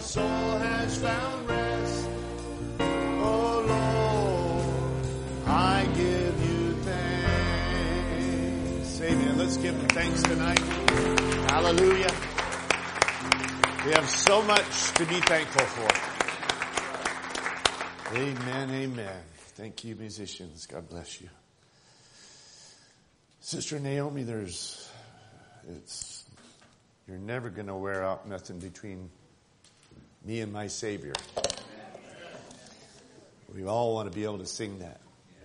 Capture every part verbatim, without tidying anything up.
soul has found rest. Oh Lord, I give you thanks. Amen. Let's give him thanks tonight. Hallelujah. We have so much to be thankful for. Amen, amen. Thank you, musicians. God bless you. Sister Naomi, there's, it's, you're never going to wear out nothing between me and my Savior. We all want to be able to sing that.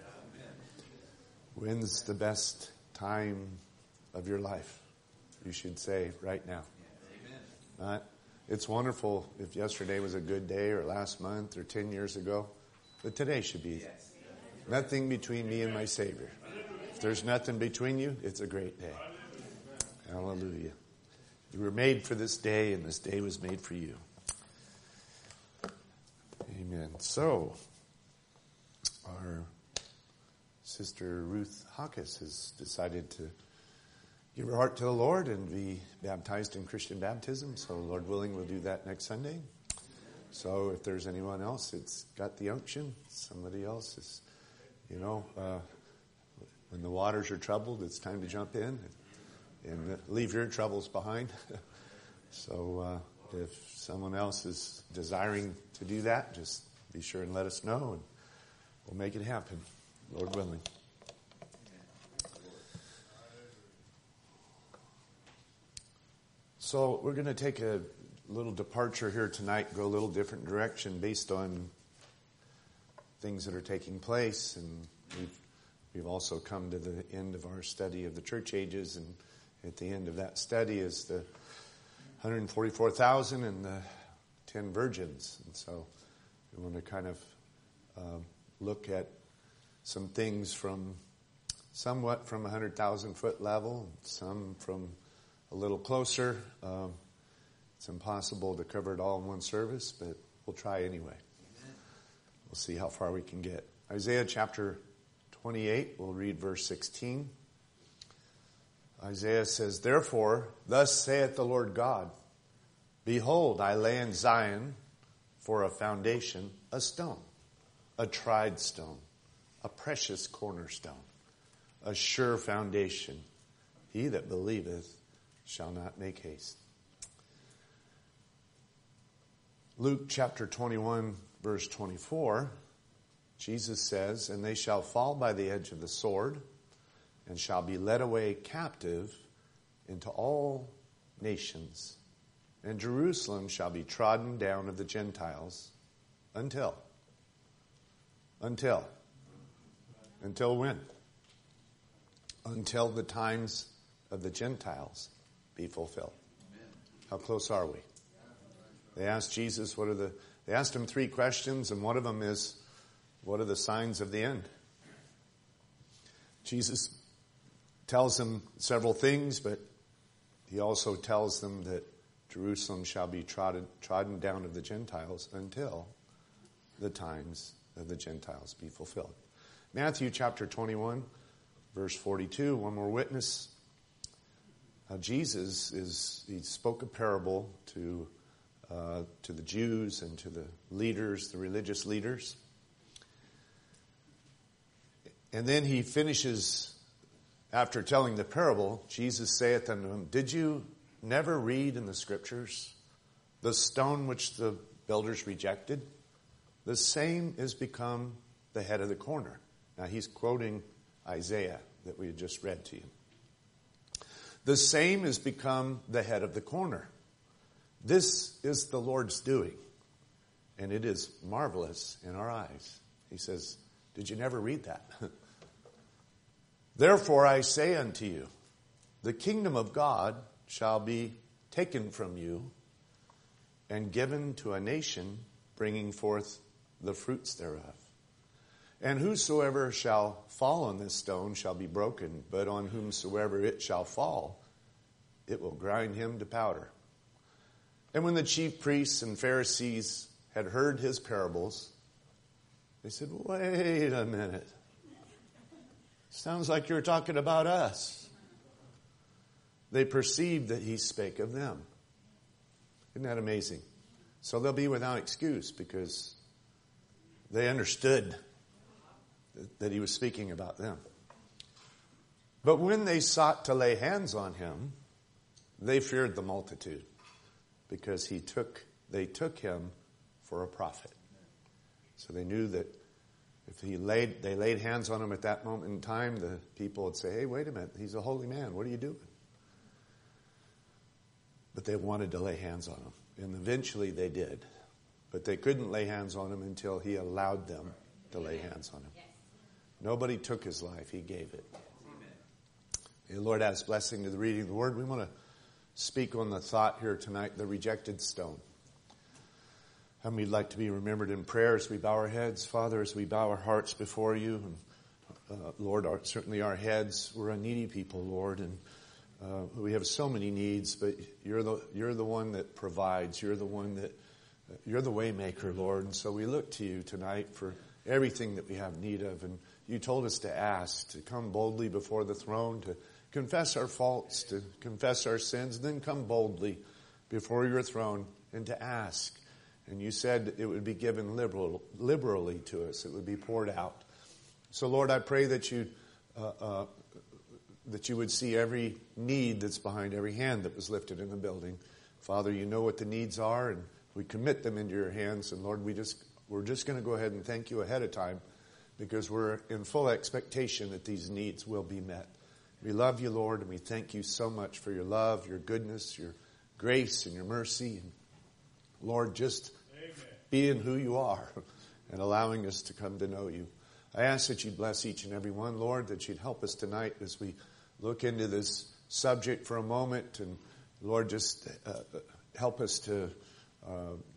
When's the best time of your life? You should say right now. Right? It's wonderful if yesterday was a good day or last month or ten years ago. But today should be nothing between me and my Savior. If there's nothing between you, it's a great day. Hallelujah. You were made for this day, and this day was made for you. Amen. So, our sister Ruth Hawkes has decided to give her heart to the Lord and be baptized in Christian baptism. So, Lord willing, we'll do that next Sunday. So, if there's anyone else that's got the unction, somebody else is, you know, uh, when the waters are troubled, it's time to jump in and, and leave your troubles behind. So, uh, if someone else is desiring to do that, just be sure and let us know, and we'll make it happen, Lord willing. So we're going to take a little departure here tonight, go a little different direction based on things that are taking place, and we've we've also come to the end of our study of the church ages, and at the end of that study is the one hundred forty-four thousand and the ten virgins. And so we want to kind of uh, look at some things from somewhat from a one hundred thousand foot level, some from a little closer. Um, it's impossible to cover it all in one service, but we'll try anyway. Amen. We'll see how far we can get. Isaiah chapter twenty-eight, we'll read verse sixteen. Isaiah says, "Therefore, thus saith the Lord God, Behold, I lay in Zion for a foundation a stone, a tried stone, a precious cornerstone, a sure foundation. He that believeth shall not make haste." Luke chapter twenty-one, verse twenty-four, Jesus says, "And they shall fall by the edge of the sword, and shall be led away captive into all nations. And Jerusalem shall be trodden down of the Gentiles until." Until. Until when? Until the times of the Gentiles be fulfilled. How close are we? They asked Jesus, what are the, they asked him three questions, and one of them is, what are the signs of the end? Jesus tells them several things, but he also tells them that Jerusalem shall be trodden, trodden down of the Gentiles until the times of the Gentiles be fulfilled. Matthew chapter twenty-one, verse forty-two, one more witness. Now Jesus is, he spoke a parable to uh, to the Jews and to the leaders, the religious leaders. And then he finishes, after telling the parable, Jesus saith unto him, "Did you never read in the scriptures, the stone which the builders rejected, the same is become the head of the corner." Now he's quoting Isaiah that we had just read to you. "The same is become the head of the corner. This is the Lord's doing, and it is marvelous in our eyes." He says, did you never read that? "Therefore I say unto you, the kingdom of God shall be taken from you and given to a nation bringing forth the fruits thereof. And whosoever shall fall on this stone shall be broken, but on whomsoever it shall fall, it will grind him to powder." And when the chief priests and Pharisees had heard his parables, they said, "Wait a minute. Sounds like you're talking about us." They perceived that he spake of them. Isn't that amazing? So they'll be without excuse because they understood that he was speaking about them. But when they sought to lay hands on him, they feared the multitude because he took, they took him for a prophet. So they knew that if he laid, they laid hands on him at that moment in time, the people would say, hey, wait a minute, he's a holy man. What are you doing? But they wanted to lay hands on him. And eventually they did. But they couldn't lay hands on him until he allowed them to lay hands on him. Nobody took his life. He gave it. May the Lord add his blessing to the reading of the word. We want to speak on the thought here tonight, the rejected stone. How many would like to be remembered in prayer as we bow our heads? Father, as we bow our hearts before you, and uh, Lord, our, certainly our heads, we're a needy people, Lord, and uh, we have so many needs, but you're the you're the one that provides. You're the one that, uh, you're the way maker, Lord, and so we look to you tonight for everything that we have need of, and you told us to ask, to come boldly before the throne, to confess our faults, to confess our sins, and then come boldly before your throne and to ask. And you said it would be given liberal, liberally to us. It would be poured out. So, Lord, I pray that you uh, uh, that you would see every need that's behind every hand that was lifted in the building. Father, you know what the needs are, and we commit them into your hands. And, Lord, we just, we're just going to go ahead and thank you ahead of time because we're in full expectation that these needs will be met. We love you, Lord, and we thank you so much for your love, your goodness, your grace, and your mercy. And, Lord, just being who you are and allowing us to come to know you. I ask that you bless each and every one, Lord, that you'd help us tonight as we look into this subject for a moment. And, Lord, just uh, help us to, uh,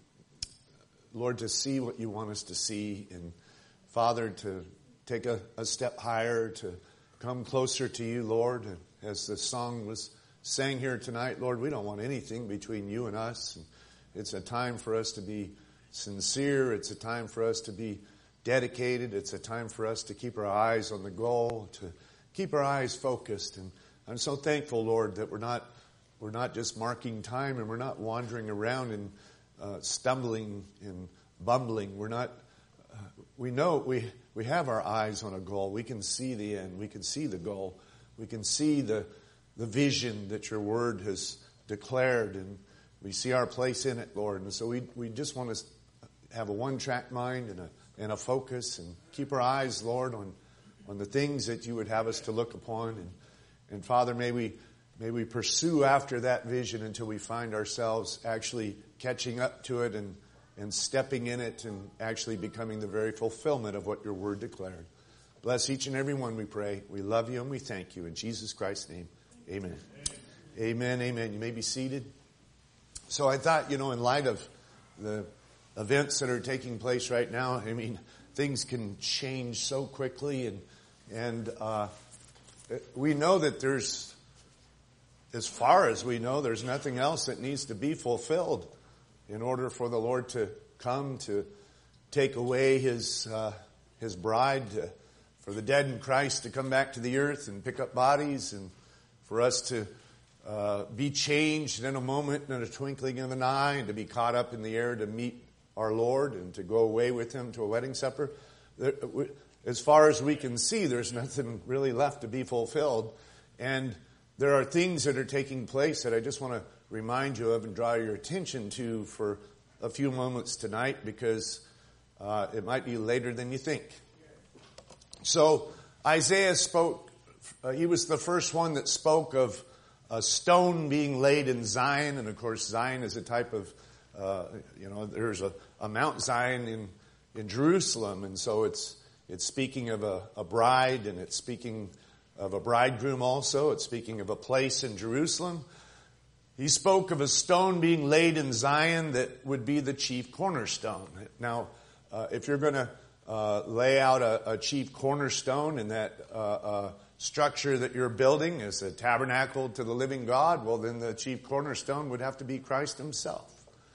Lord, to see what you want us to see. And, Father, to take a, a step higher, to come closer to you, Lord. And as the song was sang here tonight, Lord, we don't want anything between you and us. And it's a time for us to be sincere. It's a time for us to be dedicated. It's a time for us to keep our eyes on the goal, to keep our eyes focused. And I'm so thankful, Lord, that we're not we're not just marking time and we're not wandering around and uh, stumbling and bumbling. We're not. Uh, we know we we have our eyes on a goal. We can see the end. We can see the goal. We can see the the vision that your word has declared, and we see our place in it, Lord. And so we we just want to have a one-track mind and a and a focus, and keep our eyes, Lord, on on the things that you would have us to look upon. And and Father, may we may we pursue after that vision until we find ourselves actually catching up to it and and stepping in it and actually becoming the very fulfillment of what your word declared. Bless each and every one, we pray. We love you and we thank you. In Jesus Christ's name, amen. Amen, amen. amen. You may be seated. So I thought, you know, in light of the events that are taking place right now, I mean, things can change so quickly, and and uh, we know that there's, as far as we know, there's nothing else that needs to be fulfilled in order for the Lord to come to take away His uh, His bride, to, for the dead in Christ to come back to the earth and pick up bodies, and for us to uh, be changed in a moment, in a twinkling of an eye, and to be caught up in the air to meet our Lord and to go away with Him to a wedding supper. As far as we can see, there's nothing really left to be fulfilled. And there are things that are taking place that I just want to remind you of and draw your attention to for a few moments tonight, because uh, it might be later than you think. So Isaiah spoke, uh, he was the first one that spoke of a stone being laid in Zion. And of course, Zion is a type of Uh, you know, there's a, a Mount Zion in, in Jerusalem, and so it's it's speaking of a, a bride, and it's speaking of a bridegroom also. It's speaking of a place in Jerusalem. He spoke of a stone being laid in Zion that would be the chief cornerstone. Now, uh, if you're going to uh, lay out a, a chief cornerstone in that uh, uh, structure that you're building as a tabernacle to the living God, well, then the chief cornerstone would have to be Christ Himself.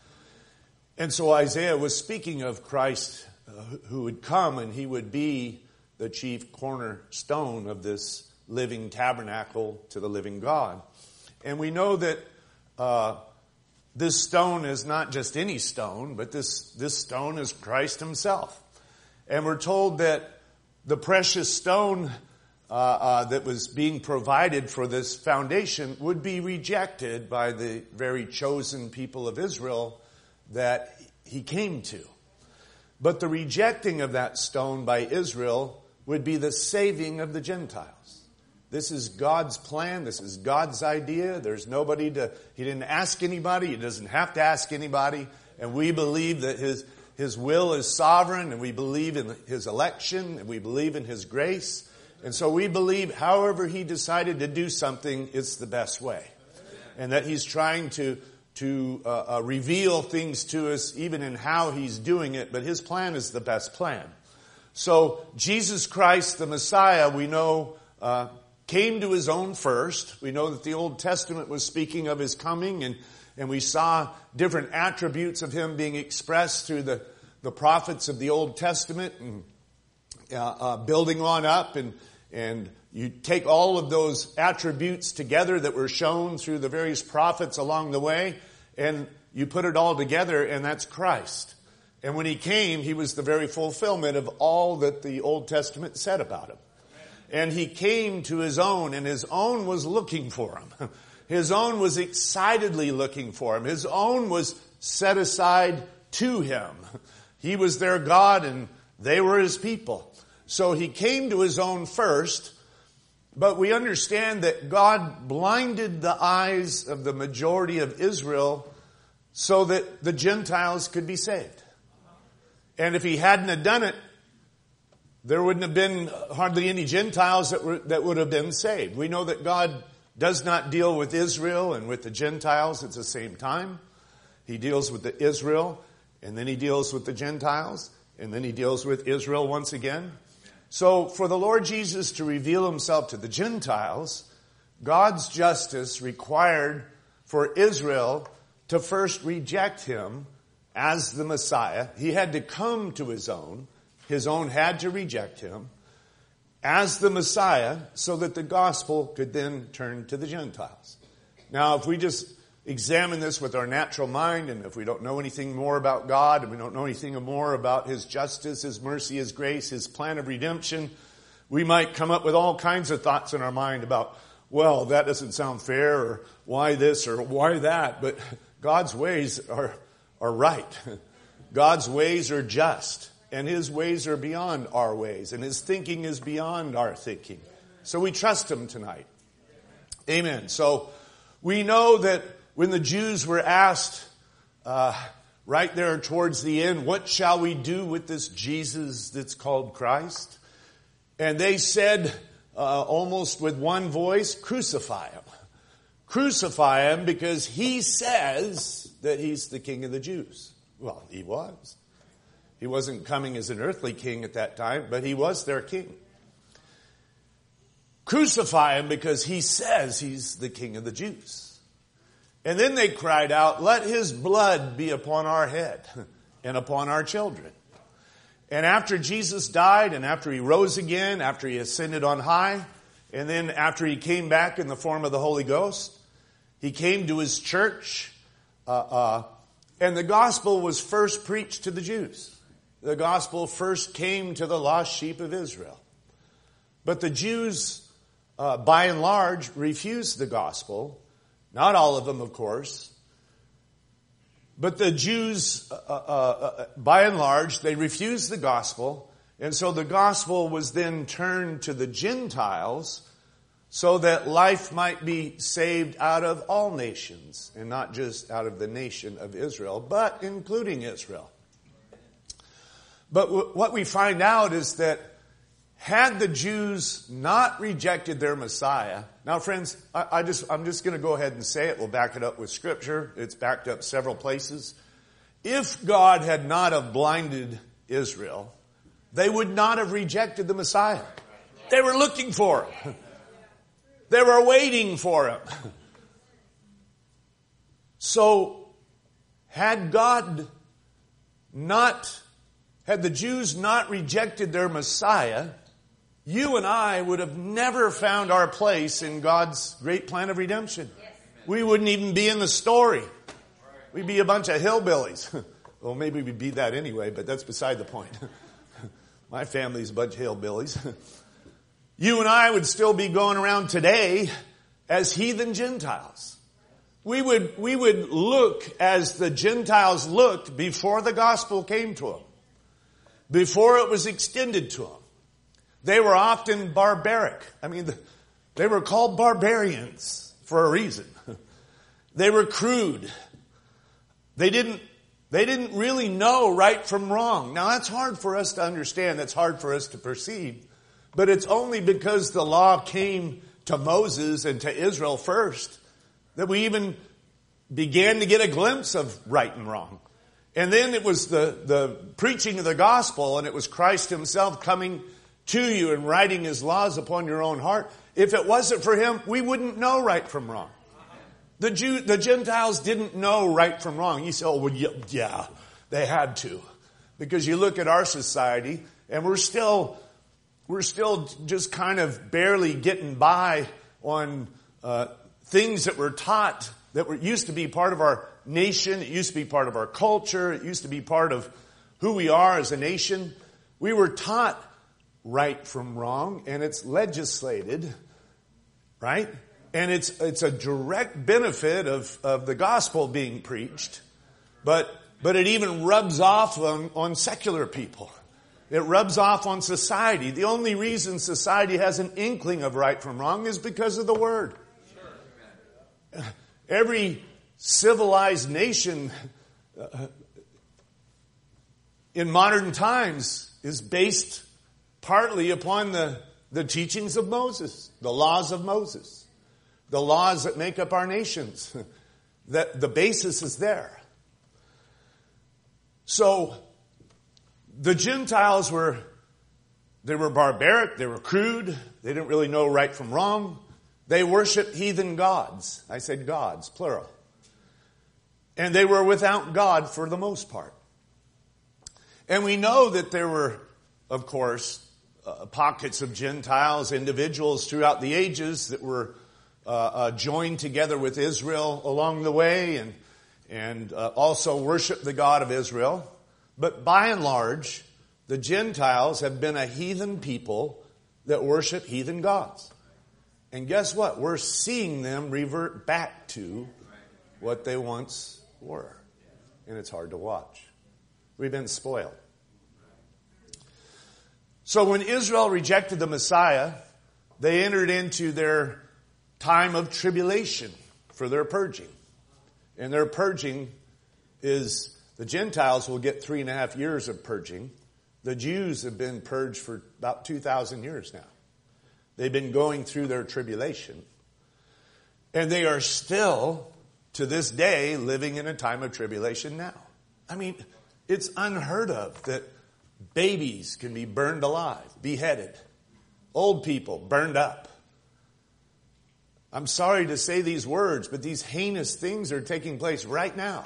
And so Isaiah was speaking of Christ uh, who would come, and He would be the chief cornerstone of this living tabernacle to the living God. And we know that uh, this stone is not just any stone, but this, this stone is Christ himself. And we're told that the precious stone uh, uh, that was being provided for this foundation would be rejected by the very chosen people of Israel that he came to. But the rejecting of that stone by Israel would be the saving of the Gentiles. This is God's plan. This is God's idea. There's nobody to, he didn't ask anybody. He doesn't have to ask anybody. And we believe that his, his will is sovereign, and we believe in his election, and we believe in his grace. And so we believe however he decided to do something, it's the best way. And that he's trying to, to uh, uh, reveal things to us even in how he's doing it, but his plan is the best plan. So Jesus Christ, the Messiah, we know, uh, came to his own first. We know that the Old Testament was speaking of his coming, and, and we saw different attributes of him being expressed through the, the prophets of the Old Testament, and uh, uh, building on up, and, and you take all of those attributes together that were shown through the various prophets along the way, and you put it all together, and that's Christ. And when he came, he was the very fulfillment of all that the Old Testament said about him. And he came to his own, and his own was looking for him. His own was excitedly looking for him. His own was set aside to him. He was their God, and they were his people. So he came to his own first, but we understand that God blinded the eyes of the majority of Israel so that the Gentiles could be saved. And if he hadn't have done it, there wouldn't have been hardly any Gentiles that were, that would have been saved. We know that God does not deal with Israel and with the Gentiles at the same time. He deals with the Israel, and then he deals with the Gentiles, and then he deals with Israel once again. So for the Lord Jesus to reveal himself to the Gentiles, God's justice required for Israel to first reject him as the Messiah. He had to come to his own. His own had to reject him as the Messiah so that the gospel could then turn to the Gentiles. Now, if we just examine this with our natural mind, and if we don't know anything more about God, and we don't know anything more about his justice, his mercy, his grace, his plan of redemption, we might come up with all kinds of thoughts in our mind about, well, that doesn't sound fair, or why this, or why that. But God's ways are, are right. God's ways are just. And his ways are beyond our ways. And his thinking is beyond our thinking. So we trust him tonight. Amen. So we know that when the Jews were asked uh, right there towards the end, what shall we do with this Jesus that's called Christ? And they said uh, almost with one voice, crucify him. Crucify him because he says that he's the King of the Jews. Well, he was. He wasn't coming as an earthly king at that time, but he was their king. Crucify him because he says he's the King of the Jews. And then they cried out, let his blood be upon our head and upon our children. And after Jesus died, and after he rose again, after he ascended on high, and then after he came back in the form of the Holy Ghost, he came to his church, uh, uh, and the gospel was first preached to the Jews. The gospel first came to the lost sheep of Israel. But the Jews, uh, by and large, refused the gospel. Not all of them, of course. But the Jews, uh, uh, uh, by and large, they refused the gospel. And so the gospel was then turned to the Gentiles so that life might be saved out of all nations, and not just out of the nation of Israel, but including Israel. But w- what we find out is that had the Jews not rejected their Messiah, now friends, I, I just, I'm just going to go ahead and say it. We'll back it up with Scripture. It's backed up several places. If God had not have blinded Israel, they would not have rejected the Messiah. They were looking for him. They were waiting for him. So, had God not Had the Jews not rejected their Messiah, you and I would have never found our place in God's great plan of redemption. We wouldn't even be in the story. We'd be a bunch of hillbillies. Well, maybe we'd be that anyway, but that's beside the point. My family's a bunch of hillbillies. You and I would still be going around today as heathen Gentiles. We would, we would look as the Gentiles looked before the gospel came to them, before it was extended to them. They were often barbaric. I mean, they were called barbarians for a reason. They were crude. They didn't, they didn't really know right from wrong. Now that's hard for us to understand. That's hard for us to perceive. But it's only because the law came to Moses and to Israel first that we even began to get a glimpse of right and wrong. And then it was the, the preaching of the gospel, and it was Christ himself coming to you and writing his laws upon your own heart. If it wasn't for him, we wouldn't know right from wrong. The Jew, the Gentiles didn't know right from wrong. You say, oh, well, yeah, they had to. Because you look at our society, and we're still, we're still just kind of barely getting by on uh, things that were taught that were, used to be part of our nation. It used to be part of our culture. It used to be part of who we are as a nation. We were taught right from wrong, and it's legislated, right? And it's it's a direct benefit of, of the gospel being preached, but but it even rubs off on, on secular people. It rubs off on society. The only reason society has an inkling of right from wrong is because of the Word. Sure. Every civilized nation uh, in modern times is based partly upon the, the teachings of Moses, the laws of Moses, the laws that make up our nations. That the basis is there. So the Gentiles were, they were barbaric, they were crude, they didn't really know right from wrong. They worshiped heathen gods. I said gods, plural. And they were without God for the most part. And we know that there were, of course, uh, pockets of Gentiles, individuals throughout the ages that were uh, uh, joined together with Israel along the way and, and uh, also worshiped the God of Israel. But by and large, the Gentiles have been a heathen people that worship heathen gods. And guess what? We're seeing them revert back to what they once were. And it's hard to watch. We've been spoiled. So when Israel rejected the Messiah, they entered into their time of tribulation for their purging. And their purging is, the Gentiles will get three and a half years of purging. The Jews have been purged for about two thousand years now. They've been going through their tribulation. And they are still, to this day, living in a time of tribulation now. I mean, it's unheard of that babies can be burned alive, beheaded. Old people burned up. I'm sorry to say these words, but these heinous things are taking place right now.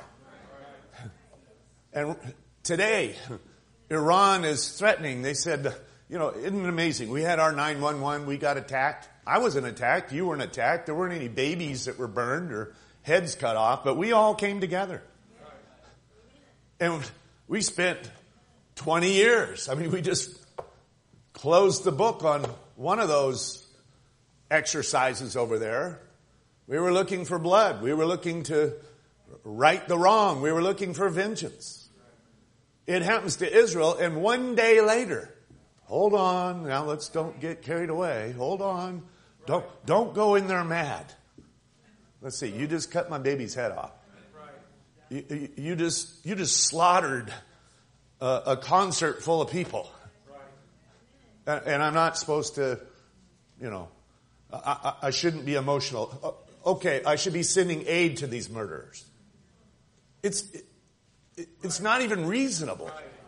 And today, Iran is threatening. They said, you know, isn't it amazing? We had our nine one one, we got attacked. I wasn't attacked, you weren't attacked. There weren't any babies that were burned or heads cut off, but we all came together. And we spent twenty years. I mean, we just closed the book on one of those exercises over there. We were looking for blood. We were looking to right the wrong. We were looking for vengeance. It happens to Israel, and one day later, hold on, now let's don't get carried away. Hold on. Don't, don't go in there mad. Let's see, you just cut my baby's head off. You, you, you just, you just slaughtered a, a concert full of people. And, and I'm not supposed to, you know, I, I, I shouldn't be emotional. Okay, I should be sending aid to these murderers. It's, it, it's not even reasonable.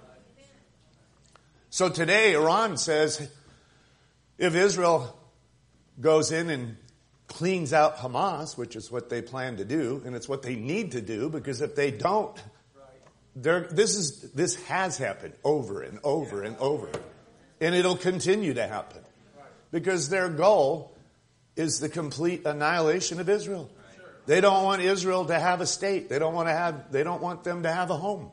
So today, Iran says, if Israel goes in and cleans out Hamas, which is what they plan to do, and it's what they need to do, because if they don't, this is this has happened over and over and over, and it'll continue to happen, because their goal is the complete annihilation of Israel. They don't want Israel to have a state. They don't want to have, they don't want them to have a home.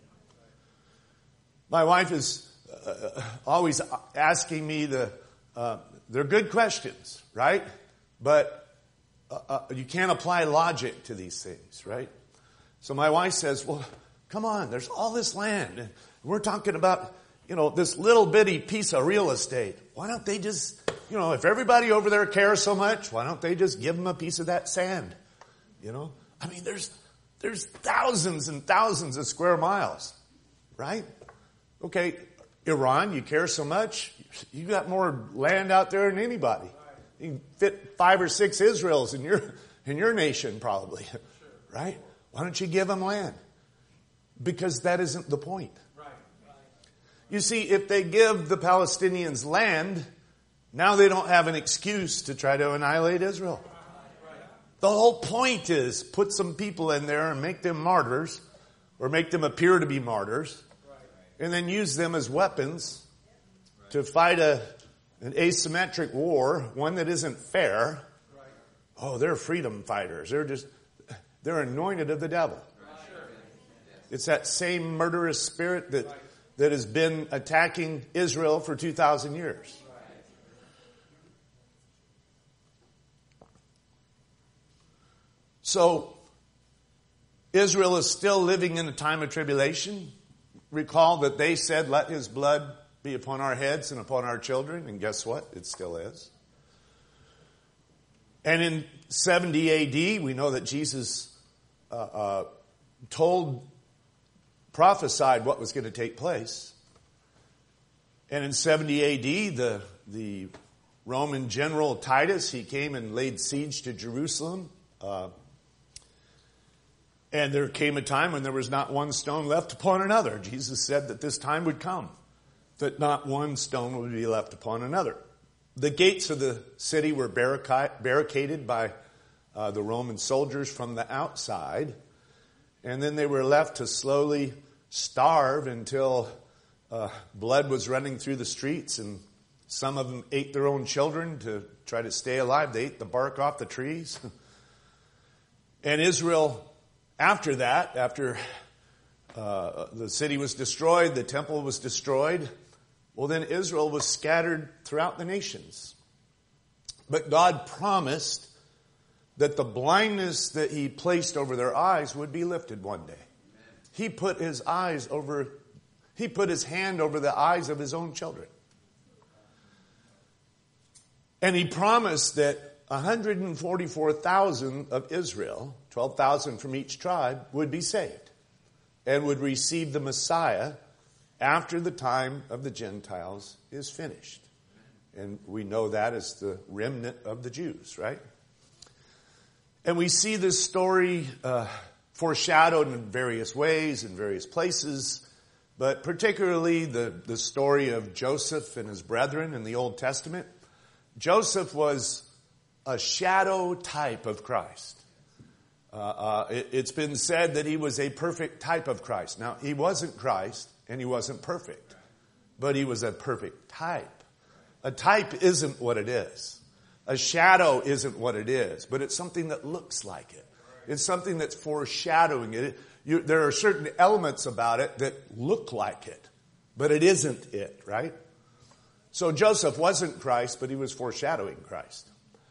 My wife is uh, always asking me the, uh, they're good questions, right? But uh, uh, you can't apply logic to these things, right? So my wife says, well, come on, there's all this land. And we're talking about, you know, this little bitty piece of real estate. Why don't they just, you know, if everybody over there cares so much, why don't they just give them a piece of that sand? You know, I mean, there's, there's thousands and thousands of square miles, right? Okay, Iran, you care so much, you got more land out there than anybody. You can fit five or six Israels in your, in your nation probably, right? Why don't you give them land? Because that isn't the point. You see, if they give the Palestinians land, now they don't have an excuse to try to annihilate Israel. The whole point is put some people in there and make them martyrs, or make them appear to be martyrs, and then use them as weapons to fight a, an asymmetric war, one that isn't fair. Oh, they're freedom fighters. They're just, they're anointed of the devil. It's that same murderous spirit that, that has been attacking Israel for two thousand years. So, Israel is still living in a time of tribulation. Recall that they said, let his blood be upon our heads and upon our children. And guess what? It still is. And in seventy A D, we know that Jesus uh, uh, told, prophesied what was going to take place. And in seventy A D, the, the Roman general Titus, he came and laid siege to Jerusalem. Uh, And there came a time when there was not one stone left upon another. Jesus said that this time would come, that not one stone would be left upon another. The gates of the city were barricaded by uh, the Roman soldiers from the outside. And then they were left to slowly starve until uh, blood was running through the streets. And some of them ate their own children to try to stay alive. They ate the bark off the trees. And Israel... After that, after uh, the city was destroyed, the temple was destroyed, well then Israel was scattered throughout the nations. But God promised that the blindness that he placed over their eyes would be lifted one day. He put his eyes over, he put his hand over the eyes of his own children. And he promised that one hundred forty-four thousand of Israel, twelve thousand from each tribe, would be saved and would receive the Messiah after the time of the Gentiles is finished. And we know that as the remnant of the Jews, right? And we see this story uh, foreshadowed in various ways, in various places, but particularly the, the story of Joseph and his brethren in the Old Testament. Joseph was a shadow type of Christ. Uh, uh, it, it's been said that he was a perfect type of Christ. Now, he wasn't Christ, and he wasn't perfect, but he was a perfect type. A type isn't what it is. A shadow isn't what it is, but it's something that looks like it. It's something that's foreshadowing it. You, there are certain elements about it that look like it, but it isn't it, right? So Joseph wasn't Christ, but he was foreshadowing Christ.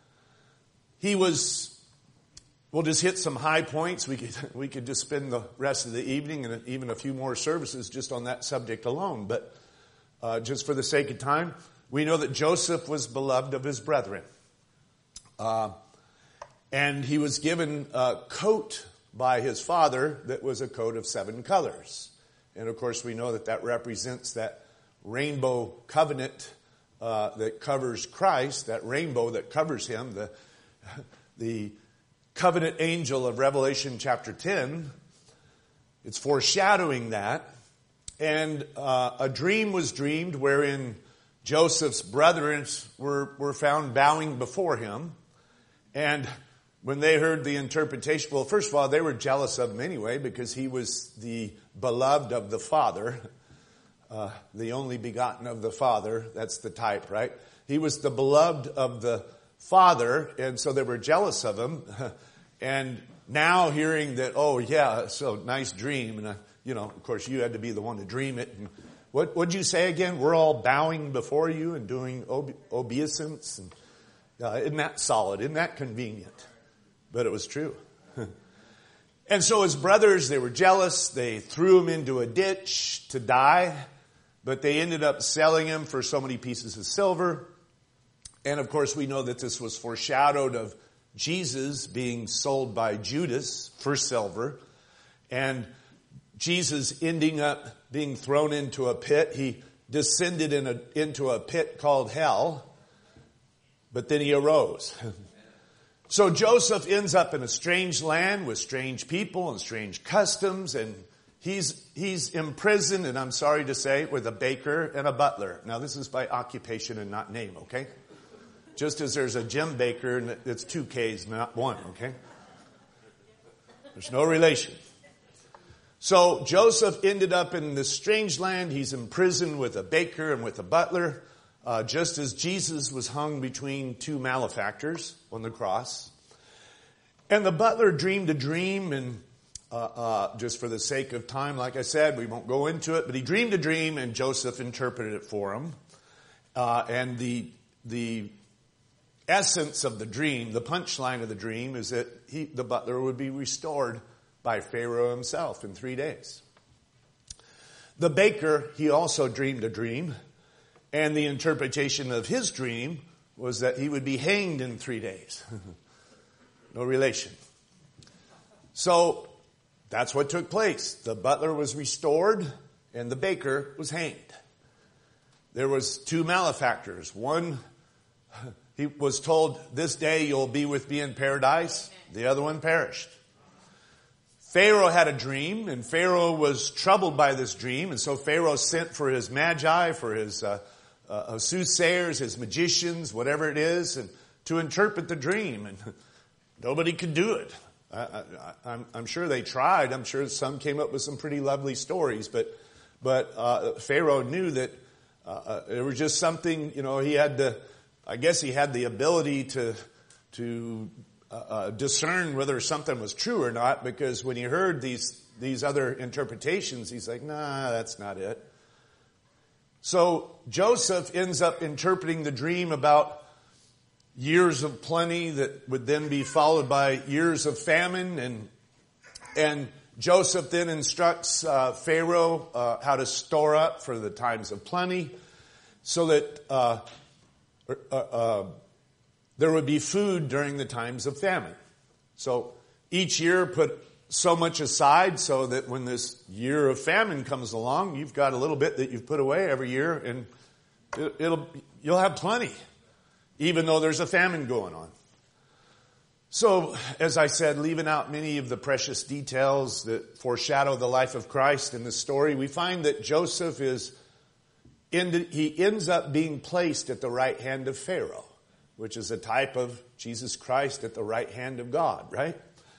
He was, we'll just hit some high points. We could, we could just spend the rest of the evening and even a few more services just on that subject alone. But uh, just for the sake of time, we know that Joseph was beloved of his brethren. Uh, and he was given a coat by his father that was a coat of seven colors. And of course we know that that represents that rainbow covenant uh, that covers Christ, that rainbow that covers him, the The covenant angel of Revelation chapter ten. It's foreshadowing that. And uh, a dream was dreamed wherein Joseph's brethren were, were found bowing before him. And when they heard the interpretation, well, first of all, they were jealous of him anyway because he was the beloved of the Father, uh, the only begotten of the Father. That's the type, right? He was the beloved of the Father, and so they were jealous of him. And now hearing that, oh yeah, so nice dream. And, uh, you know, of course you had to be the one to dream it. And what what'd you say again? We're all bowing before you and doing obe- obeisance. And, uh, isn't that solid? Isn't that convenient? But it was true. And so his brothers, they were jealous. They threw him into a ditch to die. But they ended up selling him for so many pieces of silver. And of course we know that this was foreshadowed of Jesus being sold by Judas for silver. And Jesus ending up being thrown into a pit. He descended in a, into a pit called hell. But then he arose. So Joseph ends up in a strange land with strange people and strange customs, and he's he's imprisoned, and I'm sorry to say, with a baker and a butler. Now this is by occupation and not name, okay? Just as there's a Jim Baker, and it's two K's, not one, okay? There's no relation. So Joseph ended up in this strange land. He's imprisoned with a baker and with a butler. Uh, just as Jesus was hung between two malefactors on the cross. And the butler dreamed a dream, and uh, uh, just for the sake of time, like I said, we won't go into it, but he dreamed a dream, and Joseph interpreted it for him. Uh, and the the essence of the dream, the punchline of the dream, is that he, the butler would be restored by Pharaoh himself in three days. The baker, he also dreamed a dream. And the interpretation of his dream was that he would be hanged in three days. No relation. So that's what took place. The butler was restored and the baker was hanged. There was two malefactors. One, he was told, this day you'll be with me in paradise. The other one perished. Pharaoh had a dream, and Pharaoh was troubled by this dream. And so Pharaoh sent for his magi, for his uh, Uh, soothsayers, his magicians, whatever it is, and to interpret the dream. And nobody could do it. I, I, I'm, I'm sure they tried. I'm sure some came up with some pretty lovely stories, but but uh, Pharaoh knew that uh, it was just something. You know, he had to. I guess he had the ability to to uh, uh, discern whether something was true or not, because when he heard these these other interpretations, he's like, nah, that's not it. So Joseph ends up interpreting the dream about years of plenty that would then be followed by years of famine. And and Joseph then instructs uh, Pharaoh uh, how to store up for the times of plenty so that uh, uh, uh, there would be food during the times of famine. So each year put so much aside so that when this year of famine comes along, you've got a little bit that you've put away every year, and it, it'll you'll have plenty, even though there's a famine going on. So, as I said, leaving out many of the precious details that foreshadow the life of Christ in this story, we find that Joseph is in, he ends up being placed at the right hand of Pharaoh, which is a type of Jesus Christ at the right hand of God, right?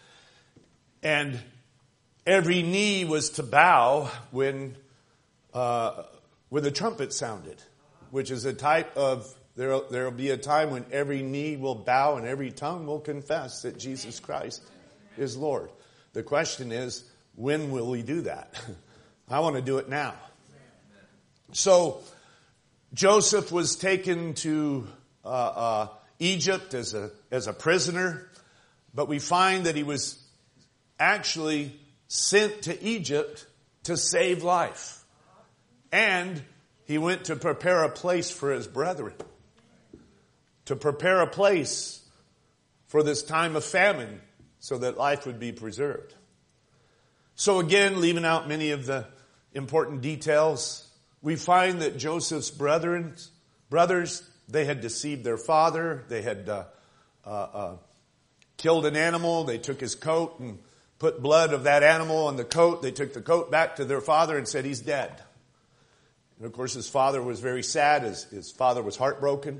And every knee was to bow when uh, when the trumpet sounded, which is a type of, there there will be a time when every knee will bow and every tongue will confess that Jesus Christ is Lord. The question is, when will we do that? I want to do it now. So Joseph was taken to uh, uh, Egypt as a as a prisoner, but we find that he was actually sent to Egypt to save life. And he went to prepare a place for his brethren. To prepare a place for this time of famine so that life would be preserved. So again, leaving out many of the important details, we find that Joseph's brethren, brothers, they had deceived their father. They had uh, uh, uh, killed an animal. They took his coat and put blood of that animal on the coat. They took the coat back to their father and said, he's dead. And of course, his father was very sad. His, his father was heartbroken.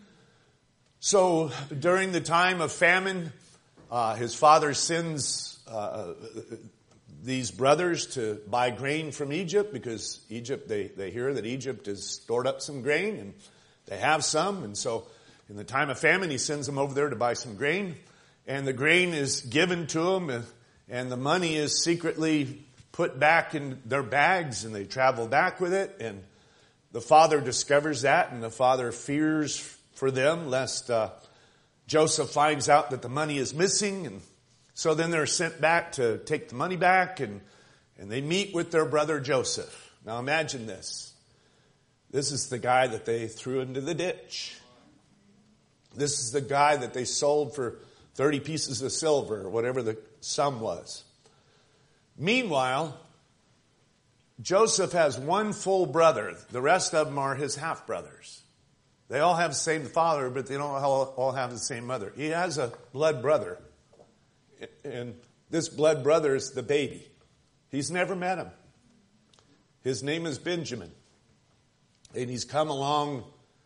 So during the time of famine, uh, his father sends uh, these brothers to buy grain from Egypt, because Egypt, they, they hear that Egypt has stored up some grain, and they have some. And so in the time of famine, he sends them over there to buy some grain. and the grain is given to them, and the money is secretly put back in their bags, and they travel back with it. And the father discovers that, and the father fears for them lest uh, Joseph finds out that the money is missing. And so then they're sent back to take the money back, and, and they meet with their brother Joseph. Now imagine this. This is the guy that they threw into the ditch. This is the guy that they sold for thirty pieces of silver, or whatever the sum was. Meanwhile, Joseph has one full brother. The rest of them are his half-brothers. They all have the same father, but they don't all, all have the same mother. He has a blood brother. And this blood brother is the baby. He's never met him. His name is Benjamin. And he's come along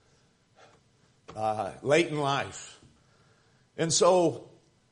uh, late in life. And so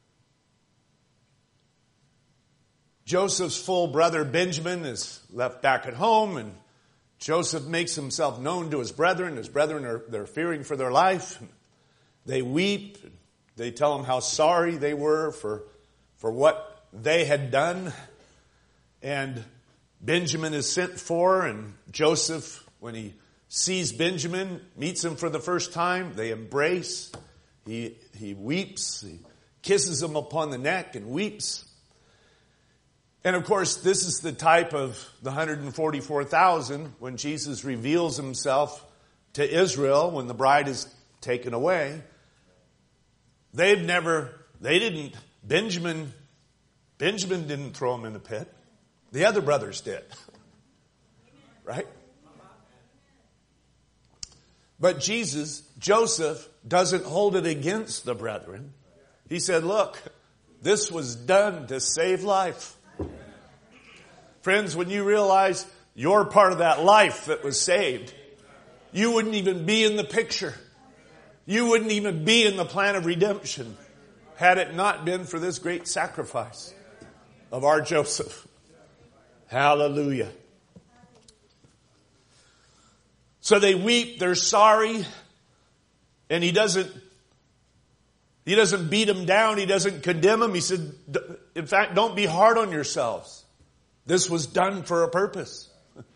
Joseph's full brother Benjamin is left back at home, and Joseph makes himself known to his brethren. His brethren are they're fearing for their life. They weep. They tell him how sorry they were for, for what they had done. And Benjamin is sent for, and Joseph, when he sees Benjamin, meets him for the first time, they embrace. He, he weeps. He kisses him upon the neck and weeps. And of course, this is the type of the one hundred forty-four thousand when Jesus reveals himself to Israel when the bride is taken away. They've never, they didn't, Benjamin, Benjamin didn't throw him in the pit. The other brothers did. Right? But Jesus, Joseph, doesn't hold it against the brethren. He said, look, this was done to save life. Friends, when you realize you're part of that life that was saved, you wouldn't even be in the picture. You wouldn't even be in the plan of redemption had it not been for this great sacrifice of our Joseph. Hallelujah. So they weep, they're sorry, and he doesn't, he doesn't beat them down, he doesn't condemn them. He said, in fact, don't be hard on yourselves. This was done for a purpose.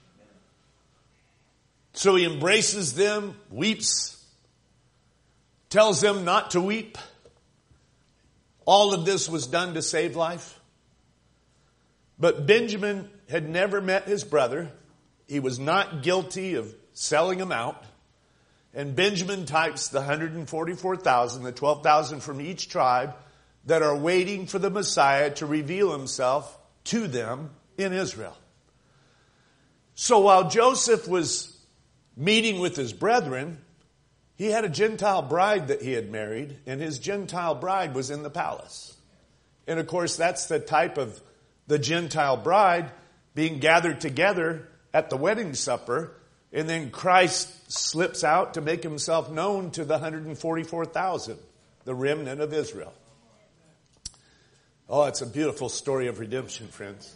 So he embraces them, weeps, tells them not to weep. All of this was done to save life. But Benjamin had never met his brother. He was not guilty of selling him out. And Benjamin types the one hundred forty-four thousand, the twelve thousand from each tribe that are waiting for the Messiah to reveal himself to them in Israel. So while Joseph was meeting with his brethren, he had a Gentile bride that he had married, and his Gentile bride was in the palace. And of course, that's the type of the Gentile bride being gathered together at the wedding supper, and then Christ slips out to make himself known to the one hundred forty-four thousand, the remnant of Israel. Oh, it's a beautiful story of redemption, friends.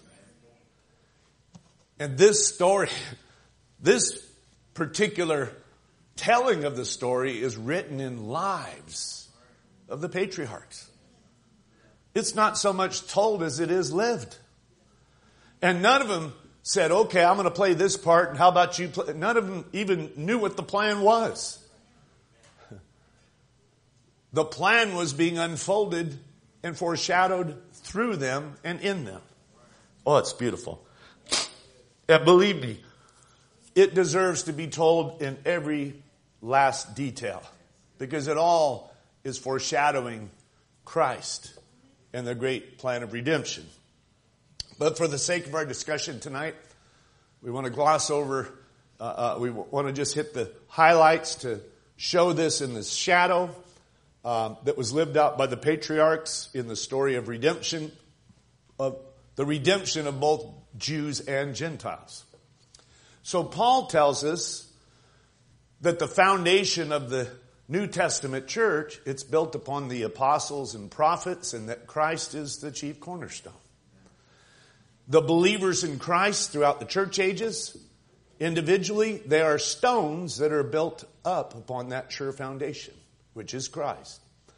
And this story, this particular telling of the story is written in lives of the patriarchs. It's not so much told as it is lived. And none of them said, okay, I'm going to play this part, and how about you play? None of them even knew what the plan was. The plan was being unfolded and foreshadowed through them and in them. Oh, it's beautiful. And believe me, it deserves to be told in every last detail, because it all is foreshadowing Christ and the great plan of redemption. But for the sake of our discussion tonight, we want to gloss over, uh, uh, we want to just hit the highlights to show this in the shadow um, that was lived out by the patriarchs in the story of redemption, of the redemption of both Jews and Gentiles. So Paul tells us that the foundation of the New Testament church, it's built upon the apostles and prophets, and that Christ is the chief cornerstone. The believers in Christ throughout the church ages, individually, they are stones that are built up upon that sure foundation, which is Christ.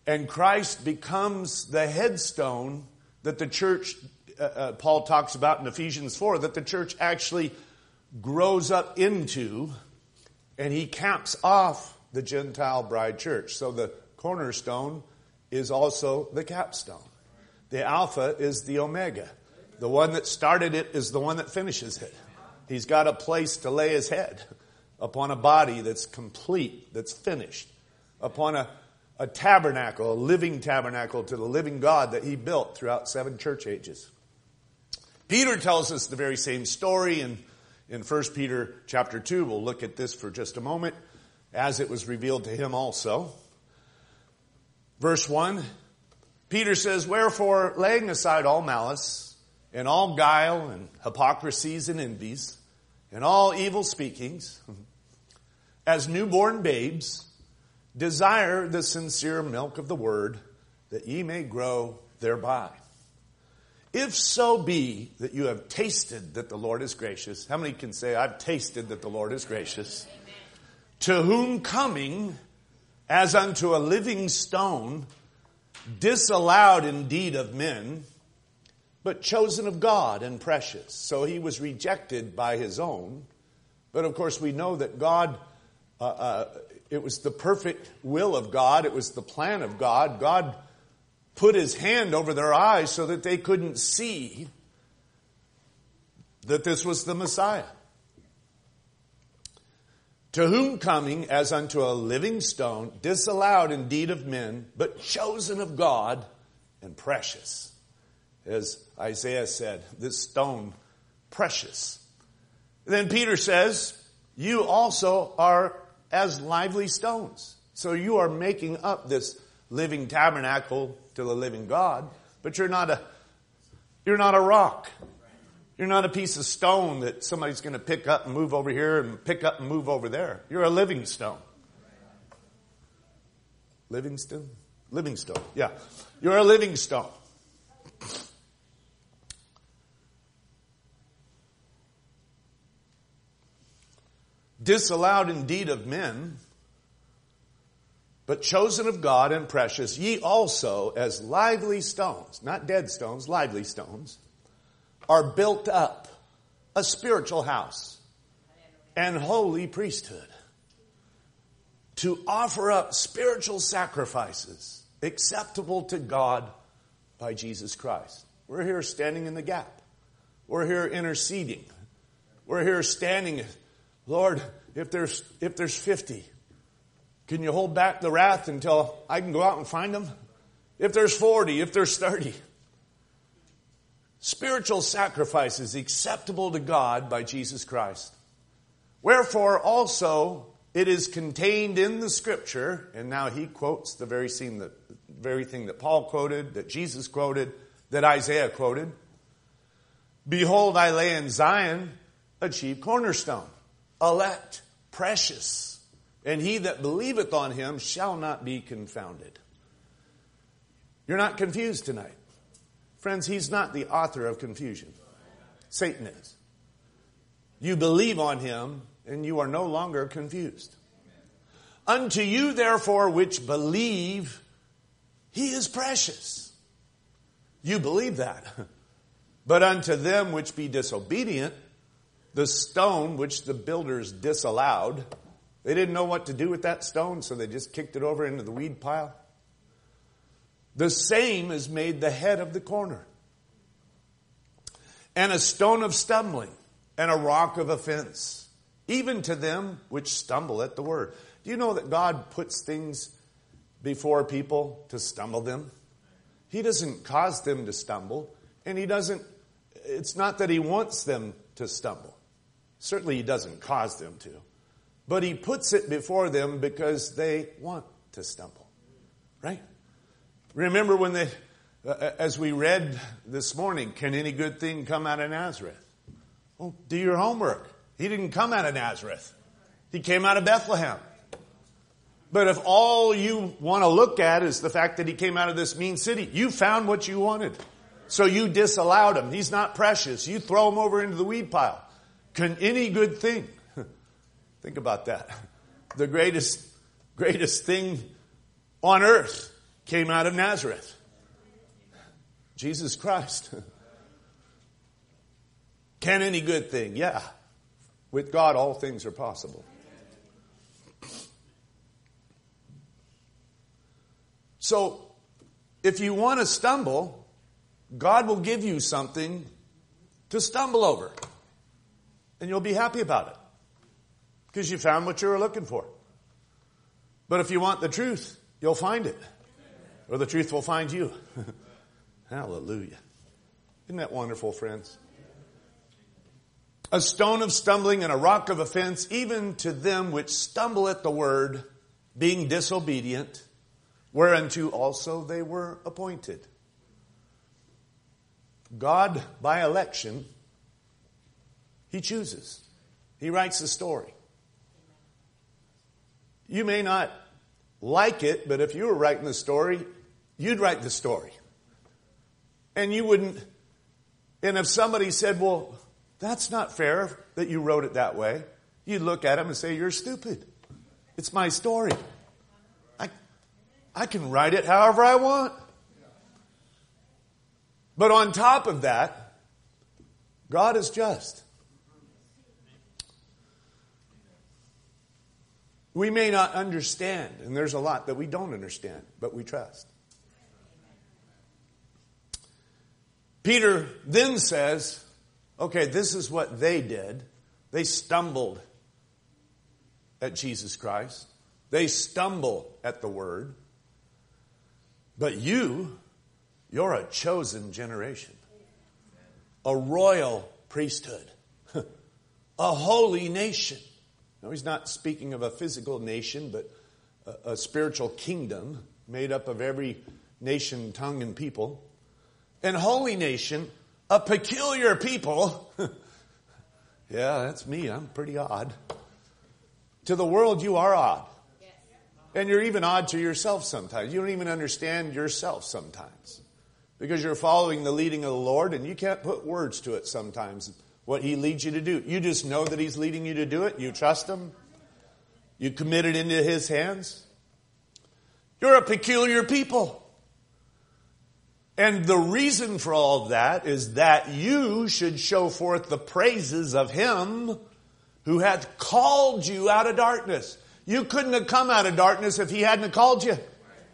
And Christ becomes the headstone that the church, uh, uh, Paul talks about in Ephesians four, that the church actually grows up into, and he caps off the Gentile bride church. So the cornerstone is also the capstone. The Alpha is the Omega. The one that started it is the one that finishes it. He's got a place to lay his head upon a body that's complete, that's finished, upon a, a tabernacle, a living tabernacle to the living God that he built throughout seven church ages. Peter tells us the very same story in, in First Peter chapter two. We'll look at this for just a moment, as it was revealed to him also. Verse one, Peter says, "Wherefore, laying aside all malice, and all guile, and hypocrisies, and envies, and all evil speakings, as newborn babes, desire the sincere milk of the word, that ye may grow thereby. If so be that you have tasted that the Lord is gracious." How many can say, "I've tasted that the Lord is gracious"? Amen. "To whom coming as unto a living stone, disallowed indeed of men, but chosen of God and precious." So he was rejected by his own. But of course we know that God, uh, uh, it was the perfect will of God. It was the plan of God. God put his hand over their eyes so that they couldn't see that this was the Messiah. "To whom coming as unto a living stone, disallowed indeed of men, but chosen of God and precious." As Isaiah said, this stone, precious. Then Peter says, "You also are as lively stones." So you are making up this living tabernacle to the living God, but you're not a, you're not a rock. You're not a piece of stone that somebody's going to pick up and move over here and pick up and move over there. You're a living stone. Livingstone? Livingstone, yeah. You're a living stone. "Disallowed indeed of men, but chosen of God and precious, ye also as lively stones," not dead stones, lively stones, "are built up a spiritual house and holy priesthood, to offer up spiritual sacrifices acceptable to God by Jesus Christ." We're here standing in the gap. We're here interceding. We're here standing, "Lord, if there's if there's fifty, can you hold back the wrath until I can go out and find them? If there's forty, if there's thirty. Spiritual sacrifices acceptable to God by Jesus Christ. Wherefore also it is contained in the scripture," and now he quotes the very scene that, very thing that Paul quoted, that Jesus quoted, that Isaiah quoted. "Behold, I lay in Zion a chief cornerstone, elect, precious, and he that believeth on him shall not be confounded." You're not confused tonight. Friends, he's not the author of confusion. Satan is. You believe on him, and you are no longer confused. "Unto you, therefore, which believe, he is precious." You believe that. "But unto them which be disobedient, the stone which the builders disallowed," they didn't know what to do with that stone, so they just kicked it over into the weed pile. "The same is made the head of the corner, and a stone of stumbling, and a rock of offense, even to them which stumble at the word." Do you know that God puts things before people to stumble them? He doesn't cause them to stumble, and he doesn't, it's not that he wants them to stumble. Certainly he doesn't cause them to. But he puts it before them because they want to stumble. Right? Remember when they, uh, as we read this morning, "Can any good thing come out of Nazareth?" Well, do your homework. He didn't come out of Nazareth. He came out of Bethlehem. But if all you want to look at is the fact that he came out of this mean city, you found what you wanted. So you disallowed him. He's not precious. You throw him over into the weed pile. Can any good thing? Think about that. The greatest, greatest thing on earth came out of Nazareth. Jesus Christ. Can any good thing? Yeah. With God, all things are possible. So, if you want to stumble, God will give you something to stumble over. And you'll be happy about it. Because you found what you were looking for. But if you want the truth, you'll find it. Or the truth will find you. Hallelujah. Isn't that wonderful, friends? A stone of stumbling and a rock of offense, even to them which stumble at the word, being disobedient, whereunto also they were appointed. God, by election, He chooses. He writes the story. You may not like it, but if you were writing the story, you'd write the story. And you wouldn't, and if somebody said, well, that's not fair that you wrote it that way, you'd look at them and say, you're stupid. It's my story. I, I can write it however I want. But on top of that, God is just. We may not understand, and there's a lot that we don't understand, but we trust. Peter then says, okay, this is what they did. They stumbled at Jesus Christ. They stumble at the word. But you, you're a chosen generation. A royal priesthood. A holy nation. No, he's not speaking of a physical nation, but a, a spiritual kingdom made up of every nation, tongue, and people. And holy nation, a peculiar people. Yeah, that's me. I'm pretty odd. To the world, you are odd. And you're even odd to yourself sometimes. You don't even understand yourself sometimes. Because you're following the leading of the Lord, and you can't put words to it sometimes. What He leads you to do. You just know that He's leading you to do it. You trust Him. You commit it into His hands. You're a peculiar people. And the reason for all of that is that you should show forth the praises of Him who hath called you out of darkness. You couldn't have come out of darkness if He hadn't called you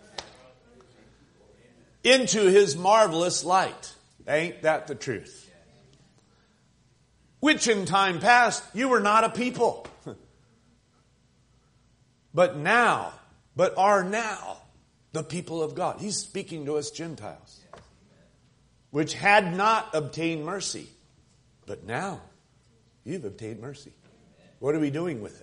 into His marvelous light. Ain't that the truth? Which in time past you were not a people. But now, but are now the people of God. He's speaking to us Gentiles. Which had not obtained mercy. But now, you've obtained mercy. What are we doing with it?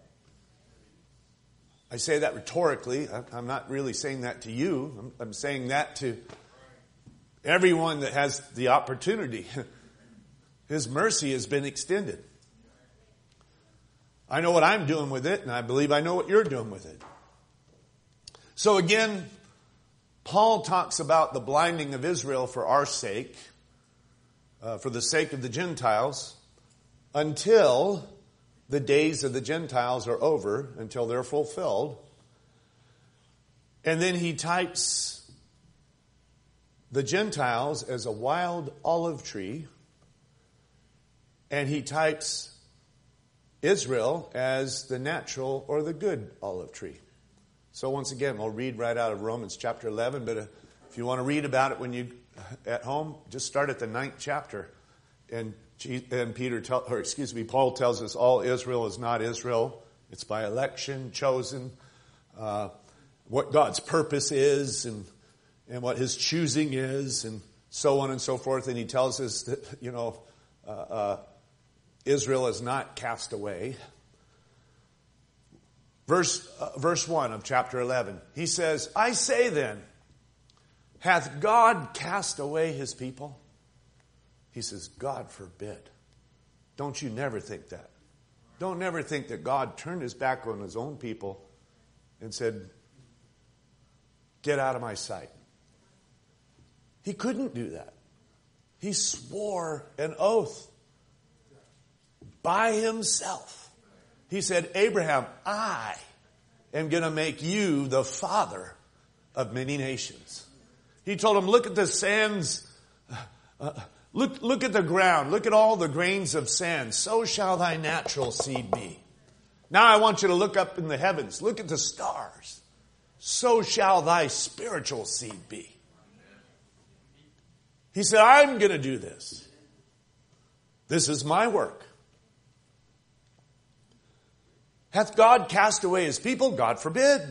I say that rhetorically. I'm not really saying that to you. I'm saying that to everyone that has the opportunity. His mercy has been extended. I know what I'm doing with it, and I believe I know what you're doing with it. So again, Paul talks about the blinding of Israel for our sake, uh, for the sake of the Gentiles, until the days of the Gentiles are over, until they're fulfilled. And then he types the Gentiles as a wild olive tree, and he types Israel as the natural or the good olive tree. So once again, we'll read right out of Romans chapter eleven, but if you want to read about it when you at home, just start at the ninth chapter. And and Peter tell, or excuse me, Paul tells us all Israel is not Israel. It's by election, chosen, uh, what God's purpose is, and and what His choosing is, and so on and so forth. And he tells us that, you know, uh, uh, Israel is not cast away. Verse, uh, verse one of chapter eleven. He says, I say then, hath God cast away His people? He says, God forbid. Don't you never think that. Don't never think that God turned His back on His own people and said, get out of my sight. He couldn't do that. He swore an oath by Himself. He said, Abraham, I am going to make you the father of many nations. He told them, look at the sands, uh, look, look at the ground, look at all the grains of sand. So shall thy natural seed be. Now I want you to look up in the heavens. Look at the stars. So shall thy spiritual seed be. He said, I'm going to do this. This is my work. Hath God cast away his people? God forbid.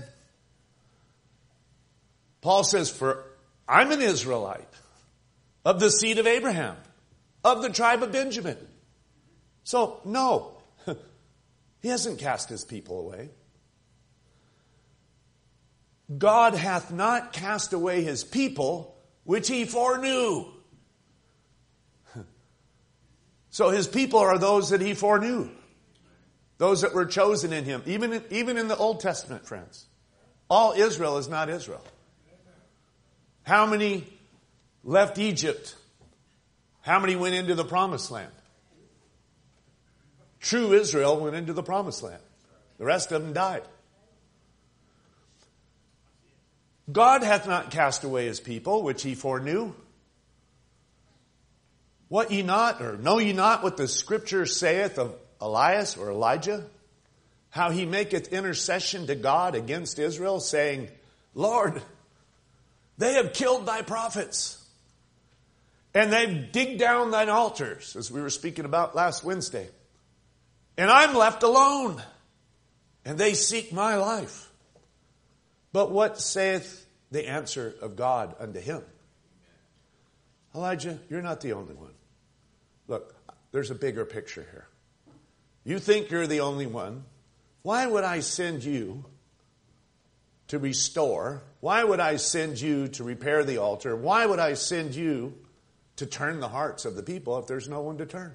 Paul says, for I'm an Israelite of the seed of Abraham, of the tribe of Benjamin. So, no, he hasn't cast his people away. God hath not cast away his people, which he foreknew. So his people are those that he foreknew. Those that were chosen in him. Even in, even in the Old Testament, friends. All Israel is not Israel. How many left Egypt? How many went into the promised land? True Israel went into the promised land. The rest of them died. God hath not cast away his people, which he foreknew. What ye not, or know ye not what the scripture saith of Elias or Elijah? How he maketh intercession to God against Israel, saying, Lord, they have killed thy prophets, and they've digged down thine altars, as we were speaking about last Wednesday. And I'm left alone, and they seek my life. But what saith the answer of God unto him? Elijah, you're not the only one. Look, there's a bigger picture here. You think you're the only one. Why would I send you to restore? Why would I send you to repair the altar? Why would I send you to turn the hearts of the people if there's no one to turn?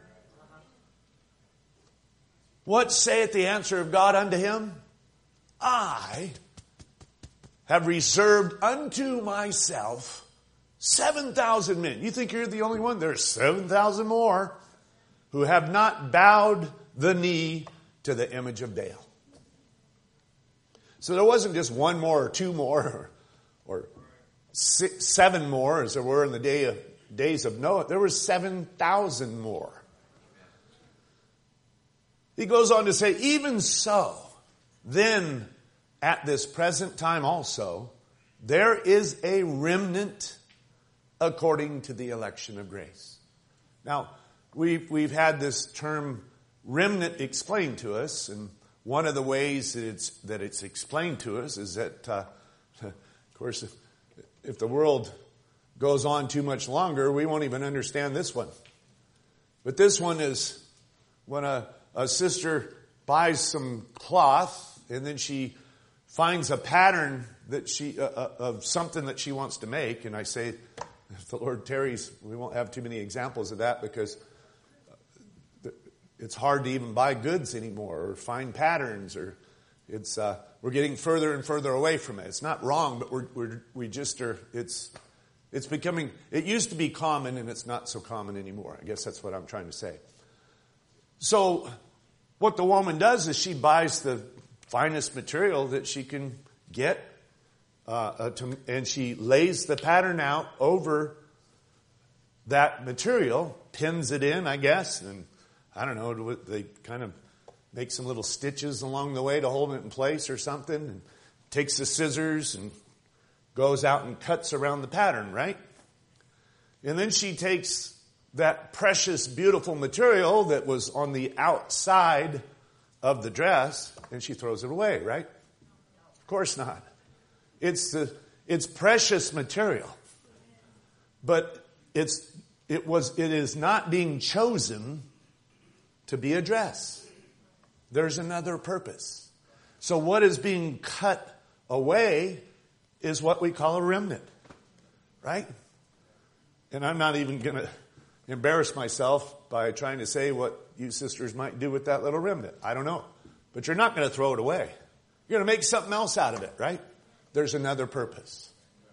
What saith the answer of God unto him? I have reserved unto myself seven thousand men. You think you're the only one? There's seven thousand more who have not bowed the knee to the image of Baal. So there wasn't just one more or two more or, or six, seven more as there were in the day of, days of Noah. There were seven thousand more. He goes on to say, even so, then at this present time also, there is a remnant according to the election of grace. Now, we've, we've had this term remnant explained to us, and one of the ways that it's, that it's explained to us is that, uh, of course, if, if the world goes on too much longer, we won't even understand this one. But this one is when a, a sister buys some cloth and then she finds a pattern that she uh, of something that she wants to make, and I say, if the Lord tarries, we won't have too many examples of that because it's hard to even buy goods anymore or find patterns, or it's uh, we're getting further and further away from it. It's not wrong, but we're, we're we just are. It's it's becoming. It used to be common, and it's not so common anymore. I guess that's what I'm trying to say. So, what the woman does is she buys the finest material that she can get, uh, uh, to, and she lays the pattern out over that material, pins it in, I guess, and I don't know, they kind of make some little stitches along the way to hold it in place or something, and takes the scissors and goes out and cuts around the pattern, right? And then she takes that precious, beautiful material that was on the outside of the dress and she throws it away, right? Of course not. It's the it's precious material, but it's it was it is not being chosen to be a dress. There's another purpose. So what is being cut away is what we call a remnant, right? And I'm not even going to embarrass myself by trying to say what you sisters might do with that little remnant. I don't know. But you're not going to throw it away. You're going to make something else out of it, right? There's another purpose.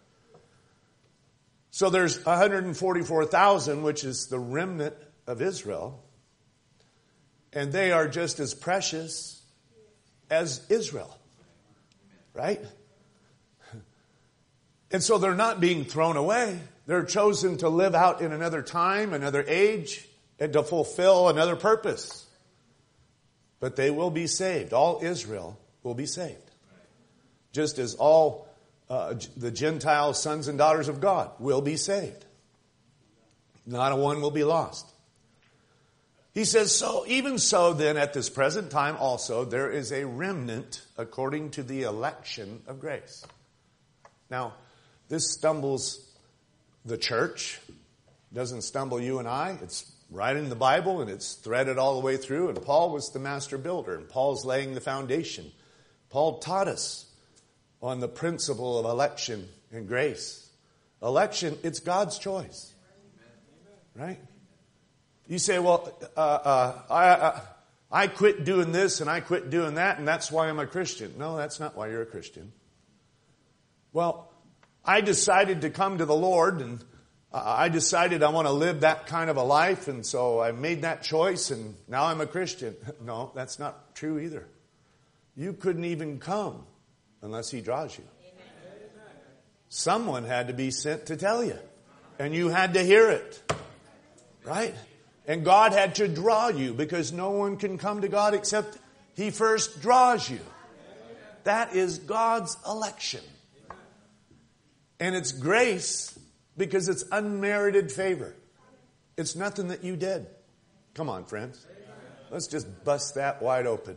So there's one hundred forty-four thousand, which is the remnant of Israel. And they are just as precious as Israel. Right? And so they're not being thrown away. They're chosen to live out in another time, another age, and to fulfill another purpose. But they will be saved. All Israel will be saved. Just as all uh, the Gentile sons and daughters of God will be saved. Not a one will be lost. He says, so even so then at this present time also there is a remnant according to the election of grace. Now, this stumbles the church. Doesn't stumble you and I. It's right in the Bible and it's threaded all the way through. And Paul was the master builder and Paul's laying the foundation. Paul taught us on the principle of election and grace. Election, it's God's choice. Right? You say, well, uh, uh, I, I, I quit doing this and I quit doing that and that's why I'm a Christian. No, that's not why you're a Christian. Well, I decided to come to the Lord and I decided I want to live that kind of a life and so I made that choice and now I'm a Christian. No, that's not true either. You couldn't even come unless He draws you. Someone had to be sent to tell you and you had to hear it. Right? And God had to draw you because no one can come to God except He first draws you. That is God's election. And it's grace because it's unmerited favor. It's nothing that you did. Come on, friends. Let's just bust that wide open.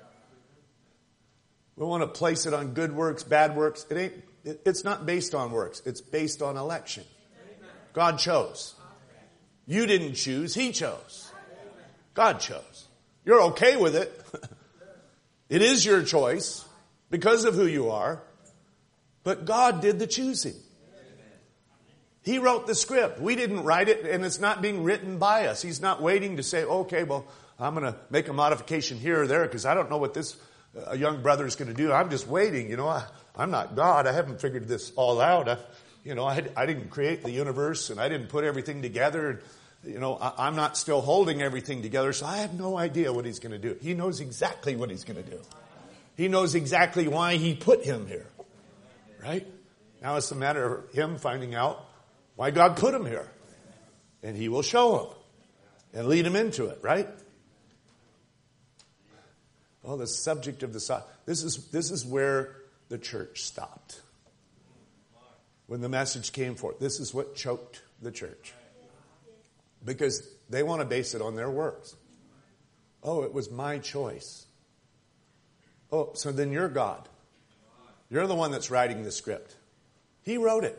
We want to place it on good works, bad works. It ain't, it, it's not based on works. It's based on election. God chose. You didn't choose. He chose. God chose. You're okay with it. It is your choice because of who you are. But God did the choosing. He wrote the script. We didn't write it, and it's not being written by us. He's not waiting to say, okay, well, I'm going to make a modification here or there because I don't know what this uh, young brother is going to do. I'm just waiting. You know, I, I'm not God. I haven't figured this all out. I, you know, I, I didn't create the universe, and I didn't put everything together. You know, I, I'm not still holding everything together, so I have no idea what He's going to do. He knows exactly what He's going to do. He knows exactly why He put him here. Right? Now it's a matter of him finding out why God put him here. And He will show him and lead him into it, right? Well, the subject of the this is this is where the church stopped. When the message came forth, this is what choked the church. Because they want to base it on their works. Oh, it was my choice. Oh, so then you're God. You're the one that's writing the script. He wrote it.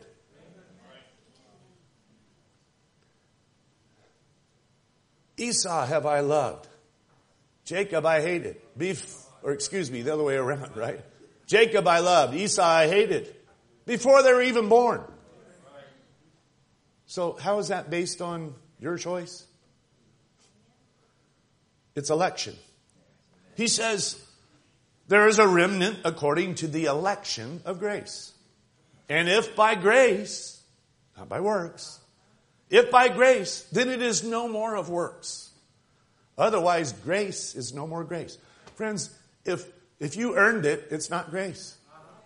Esau have I loved. Jacob I hated. Beef, or excuse me, the other way around, right? Jacob I loved. Esau I hated. Before they were even born. So how is that based on your choice? It's election. He says, there is a remnant according to the election of grace. And if by grace, not by works, if by grace, then it is no more of works. Otherwise, grace is no more grace. Friends, if, if you earned it, it's not grace.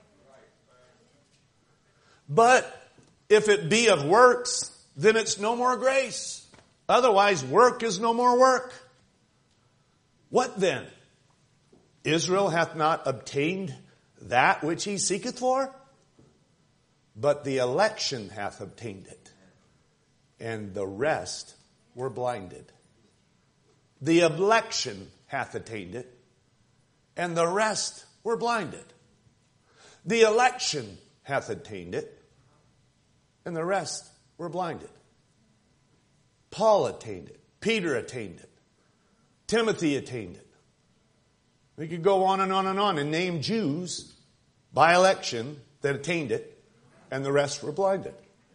But if it be of works, then it's no more grace. Otherwise, work is no more work. What then? Israel hath not obtained that which he seeketh for, but the election hath obtained it, and the rest were blinded. The election hath attained it, and the rest were blinded. The election hath attained it, and the rest were blinded. Paul attained it. Peter attained it. Timothy attained it. We could go on and on and on and name Jews by election that attained it, and the rest were blinded.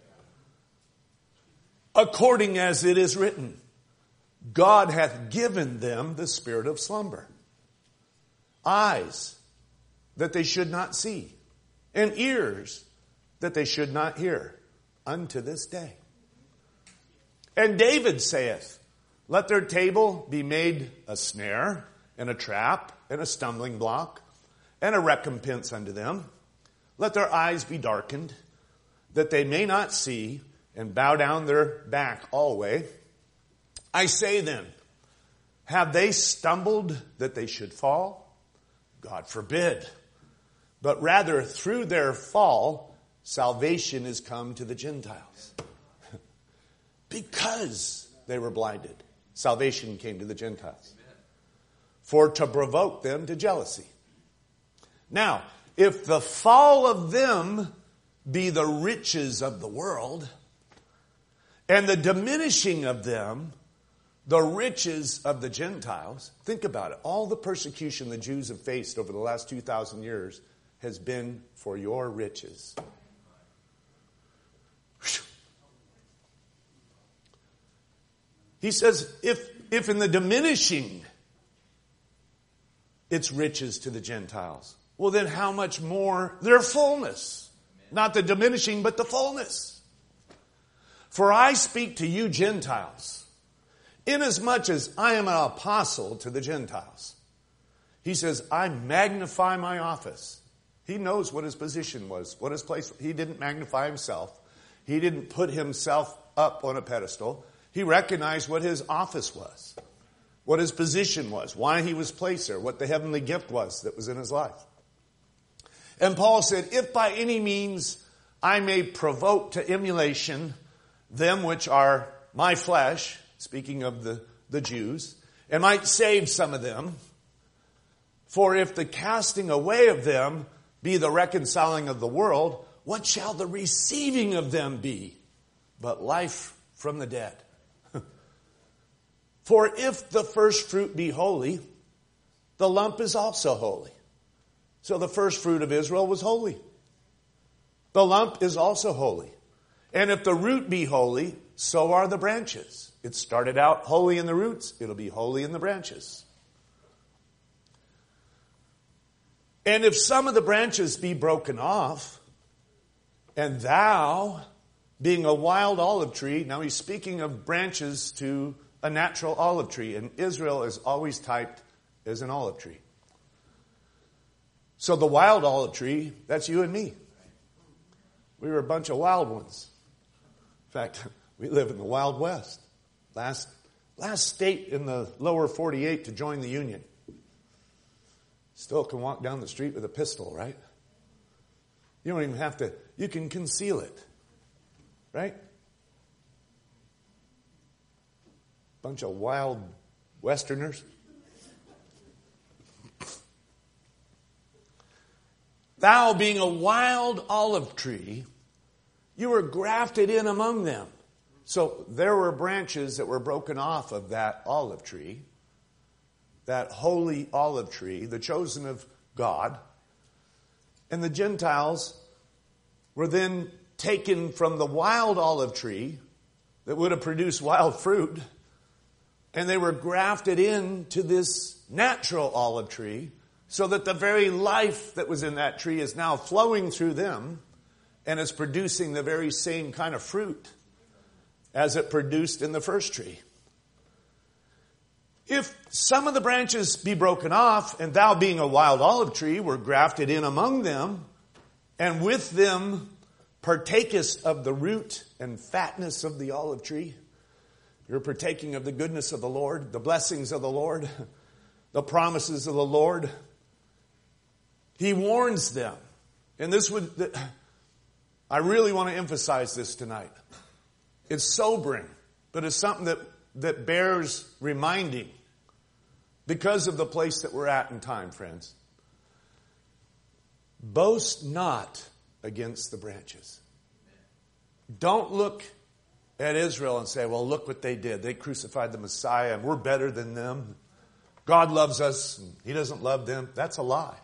According as it is written, God hath given them the spirit of slumber, eyes that they should not see, and ears that they should not hear, unto this day. And David saith, let their table be made a snare, and a trap, and a stumbling block, and a recompense unto them. Let their eyes be darkened, that they may not see and bow down their back always. I say then, have they stumbled that they should fall? God forbid. But rather through their fall, salvation is come to the Gentiles. Because they were blinded, salvation came to the Gentiles. For to provoke them to jealousy. Now, if the fall of them be the riches of the world, and the diminishing of them the riches of the Gentiles, think about it. All the persecution the Jews have faced over the last two thousand years has been for your riches. He says, if, if in the diminishing it's riches to the Gentiles, well then how much more their fullness? Not the diminishing, but the fullness. For I speak to you Gentiles, inasmuch as I am an apostle to the Gentiles. He says, I magnify my office. He knows what his position was, what his place was. He didn't magnify himself. He didn't put himself up on a pedestal. He recognized what his office was, what his position was, why he was placed there, what the heavenly gift was that was in his life. And Paul said, if by any means I may provoke to emulation them which are my flesh, speaking of the, the Jews, and might save some of them, for if the casting away of them be the reconciling of the world, what shall the receiving of them be but life from the dead? For if the first fruit be holy, the lump is also holy. So the first fruit of Israel was holy. The lump is also holy. And if the root be holy, so are the branches. It started out holy in the roots, it'll be holy in the branches. And if some of the branches be broken off, and thou, being a wild olive tree, now he's speaking of branches to a natural olive tree, and Israel is always typed as an olive tree. So the wild olive tree, that's you and me. We were a bunch of wild ones. In fact, we live in the Wild West. Last, last state in the lower forty-eight to join the Union. Still can walk down the street with a pistol, right? You don't even have to, you can conceal it. Right? Bunch of wild Westerners. Thou being a wild olive tree, you were grafted in among them. So there were branches that were broken off of that olive tree, that holy olive tree, the chosen of God. And the Gentiles were then taken from the wild olive tree that would have produced wild fruit, and they were grafted into this natural olive tree so that the very life that was in that tree is now flowing through them and is producing the very same kind of fruit as it produced in the first tree. If some of the branches be broken off, and thou being a wild olive tree were grafted in among them, and with them partakest of the root and fatness of the olive tree, you're partaking of the goodness of the Lord, the blessings of the Lord, the promises of the Lord. He warns them. And this would, I really want to emphasize this tonight. It's sobering, but it's something that, that bears reminding because of the place that we're at in time, friends. Boast not against the branches. Don't look at Israel and say, well, look what they did. They crucified the Messiah and we're better than them. God loves us and he doesn't love them. That's a lie.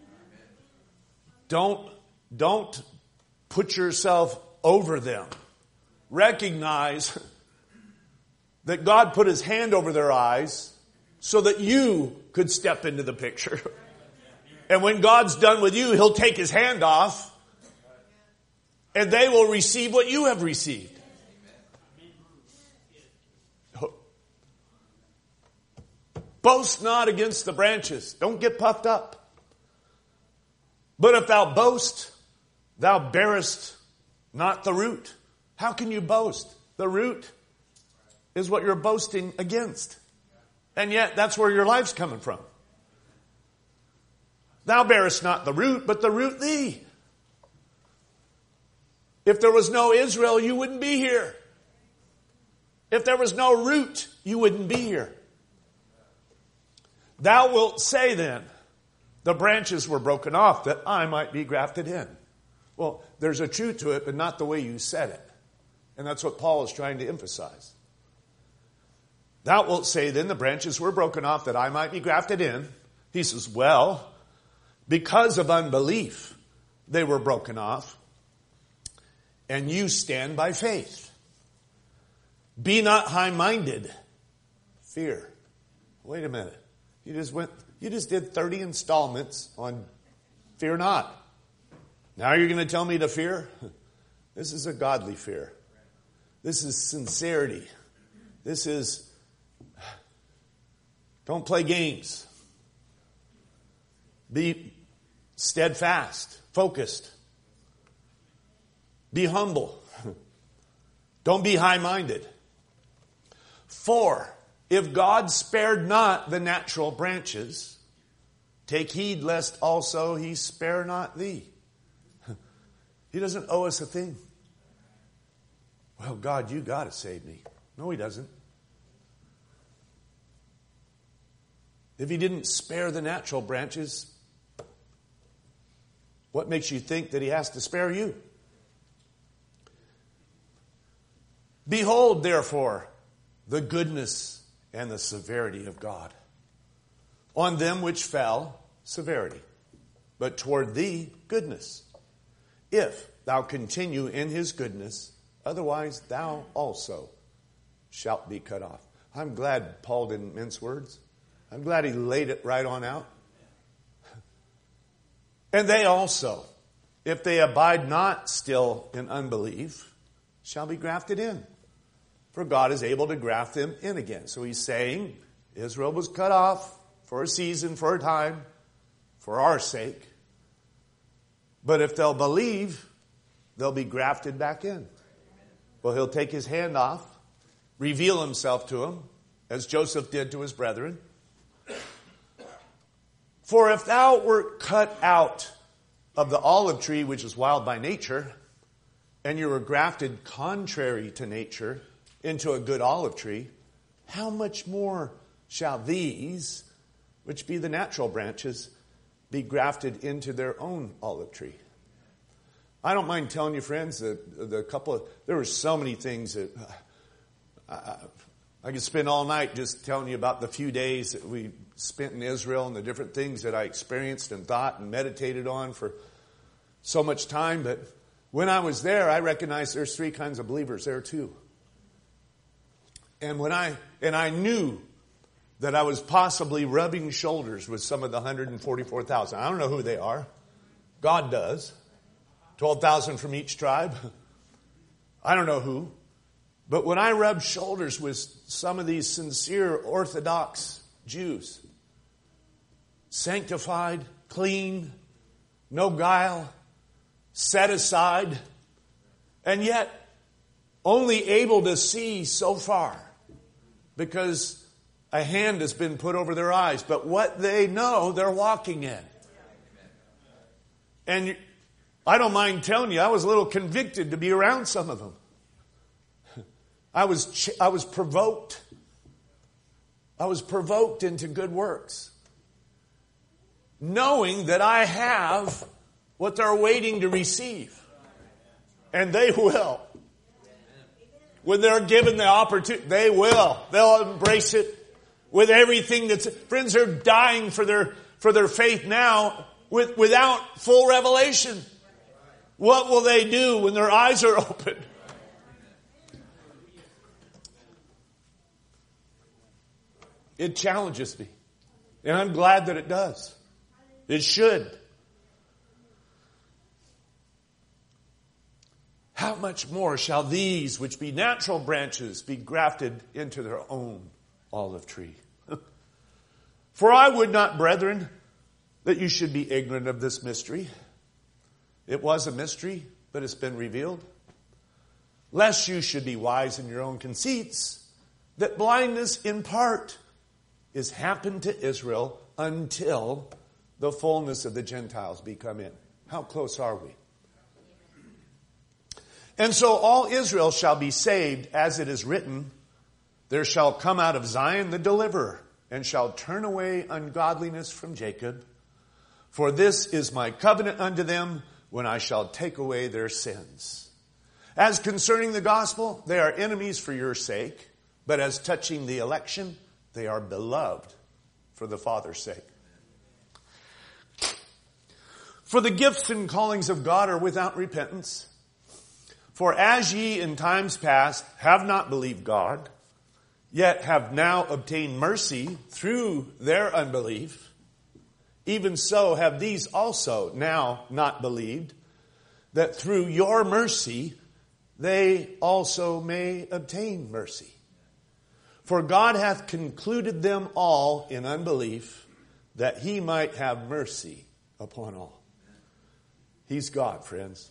Don't, don't put yourself over them. Recognize that God put his hand over their eyes so that you could step into the picture. And when God's done with you, he'll take his hand off and they will receive what you have received. Boast not against the branches. Don't get puffed up. But if thou boast, thou bearest not the root. How can you boast? The root is what you're boasting against. And yet, that's where your life's coming from. Thou bearest not the root, but the root thee. If there was no Israel, you wouldn't be here. If there was no root, you wouldn't be here. Thou wilt say then, the branches were broken off that I might be grafted in. Well, there's a truth to it, but not the way you said it. And that's what Paul is trying to emphasize. Thou wilt say then, the branches were broken off that I might be grafted in. He says, well, because of unbelief, they were broken off. And you stand by faith. Be not high-minded. Fear. Wait a minute. You just went, you just did thirty installments on fear not. Now you're going to tell me to fear? This is a godly fear. This is sincerity. This is, don't play games. Be steadfast, focused. Be humble. Don't be high-minded. For if God spared not the natural branches, take heed lest also he spare not thee. He doesn't owe us a thing. Well, God, you got to save me. No, he doesn't. If he didn't spare the natural branches, what makes you think that he has to spare you? Behold, therefore, the goodness and the severity of God. On them which fell, severity. But toward thee, goodness. If thou continue in his goodness, otherwise thou also shalt be cut off. I'm glad Paul didn't mince words. I'm glad he laid it right on out. And they also, if they abide not still in unbelief, shall be grafted in. For God is able to graft them in again. So he's saying Israel was cut off for a season, for a time, for our sake. But if they'll believe, they'll be grafted back in. Well, he'll take his hand off, reveal himself to them, as Joseph did to his brethren. For if thou wert cut out of the olive tree, which is wild by nature, and you were grafted contrary to nature into a good olive tree, how much more shall these, which be the natural branches, be grafted into their own olive tree? I don't mind telling you, friends, that the couple of, there were so many things that uh, I, I could spend all night just telling you about the few days that we spent in Israel and the different things that I experienced and thought and meditated on for so much time. But when I was there, I recognized there's three kinds of believers there too. And when I and I knew that I was possibly rubbing shoulders with some of the one hundred forty-four thousand. I don't know who they are. God does. twelve thousand from each tribe. I don't know who. But when I rubbed shoulders with some of these sincere Orthodox Jews, sanctified, clean, no guile, set aside, and yet only able to see so far because a hand has been put over their eyes. But what they know, they're walking in. And I don't mind telling you, I was a little convicted to be around some of them. I was I was provoked. I was provoked into good works, knowing that I have what they're waiting to receive. And they will. When they're given the opportunity, they will. They'll embrace it with everything that's... Friends are dying for their for their faith now with, without full revelation. What will they do when their eyes are open? It challenges me. And I'm glad that it does. It should. How much more shall these, which be natural branches, be grafted into their own olive tree? For I would not, brethren, that you should be ignorant of this mystery. It was a mystery, but it's been revealed. lest you should be wise in your own conceits, that blindness in part is happened to Israel until the fullness of the Gentiles be come in. How close are we? And so all Israel shall be saved, as it is written, there shall come out of Zion the deliverer, and shall turn away ungodliness from Jacob. For this is my covenant unto them, when I shall take away their sins. As concerning the gospel, they are enemies for your sake, but as touching the election, they are beloved for the Father's sake. For the gifts and callings of God are without repentance. For as ye in times past have not believed God, yet have now obtained mercy through their unbelief, even so have these also now not believed, that through your mercy they also may obtain mercy. For God hath concluded them all in unbelief, that he might have mercy upon all. He's God, friends.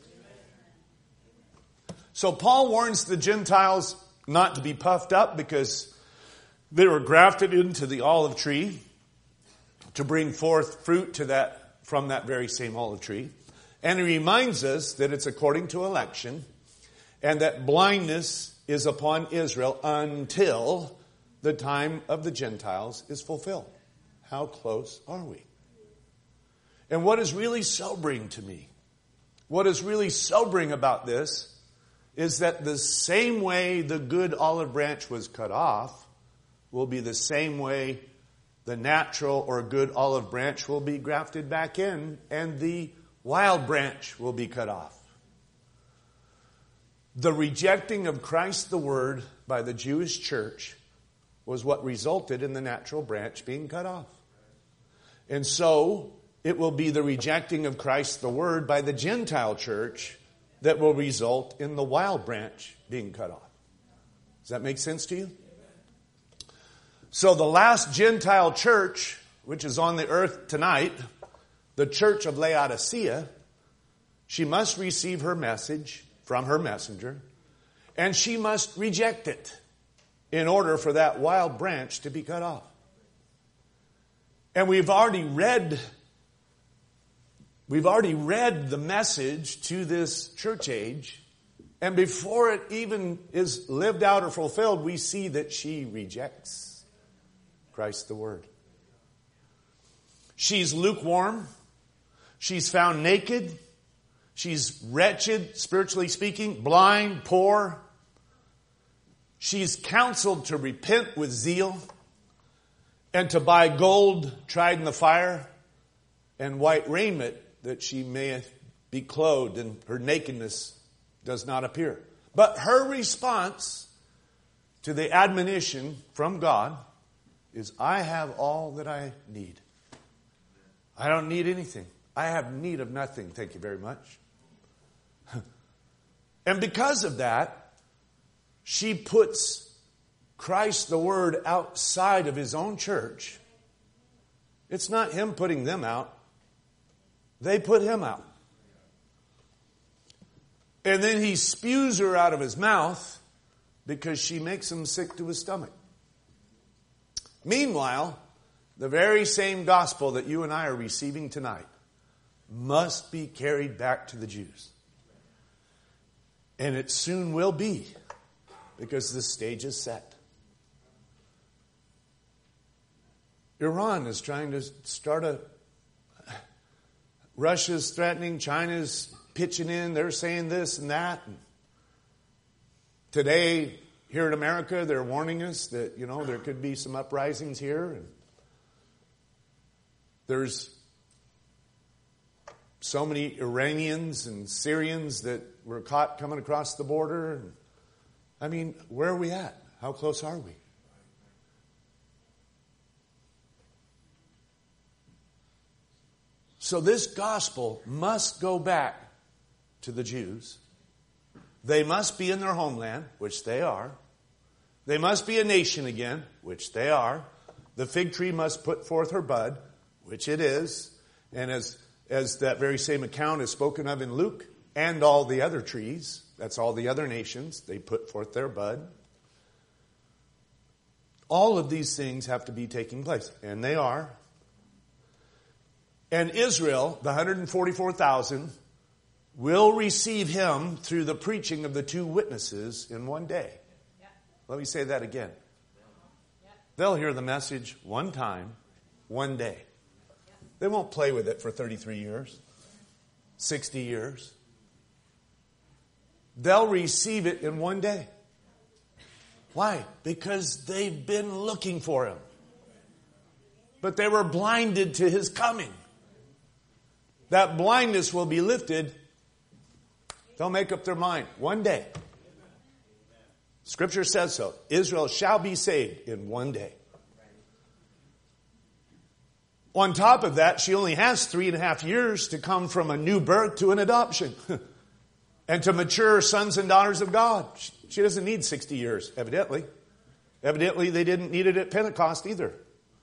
So Paul warns the Gentiles not to be puffed up because they were grafted into the olive tree to bring forth fruit to that from that very same olive tree. And he reminds us that it's according to election and that blindness is upon Israel until the time of the Gentiles is fulfilled. How close are we? And what is really sobering to me, what is really sobering about this is that the same way the good olive branch was cut off will be the same way the natural or good olive branch will be grafted back in, and the wild branch will be cut off. The rejecting of Christ the Word by the Jewish church was what resulted in the natural branch being cut off. And so it will be the rejecting of Christ the Word by the Gentile church that will result in the wild branch being cut off. Does that make sense to you? So the last Gentile church, which is on the earth tonight, the church of Laodicea, she must receive her message from her messenger, and she must reject it in order for that wild branch to be cut off. And we've already read We've already read the message to this church age, and before it even is lived out or fulfilled, we see that she rejects Christ the Word. She's lukewarm. She's found naked. She's wretched, spiritually speaking, blind, poor. She's counseled to repent with zeal and to buy gold tried in the fire and white raiment, that she may be clothed and her nakedness does not appear. But her response to the admonition from God is, I have all that I need. I don't need anything. I have need of nothing. Thank you very much. And because of that, she puts Christ the Word outside of his own church. It's not him putting them out. They put him out. And then he spews her out of his mouth because she makes him sick to his stomach. Meanwhile, the very same gospel that you and I are receiving tonight must be carried back to the Jews. And it soon will be, because the stage is set. Iran is trying to start a... Russia's threatening, China's pitching in, they're saying this and that. And today, here in America, they're warning us that, you know, there could be some uprisings here. And there's so many Iranians and Syrians that were caught coming across the border. And, I mean, where are we at? How close are we? So this gospel must go back to the Jews. They must be in their homeland, which they are. They must be a nation again, which they are. The fig tree must put forth her bud, which it is. And as, as that very same account is spoken of in Luke, and all the other trees, That's all the other nations. They put forth their bud. All of these things have to be taking place. And they are. And Israel, the one hundred forty-four thousand, will receive him through the preaching of the two witnesses in one day. Yeah. Let me say that again. Yeah. They'll hear the message one time, one day. Yeah. They won't play with it for thirty-three years, sixty years. They'll receive it in one day. Why? Because they've been looking for him. But they were blinded to his coming. That blindness will be lifted. They'll make up their mind one day. Scripture says so. Israel shall be saved in one day. On top of that, she only has three and a half years to come from a new birth to an adoption. And to mature sons and daughters of God. She doesn't need sixty years, evidently. Evidently, they didn't need it at Pentecost either.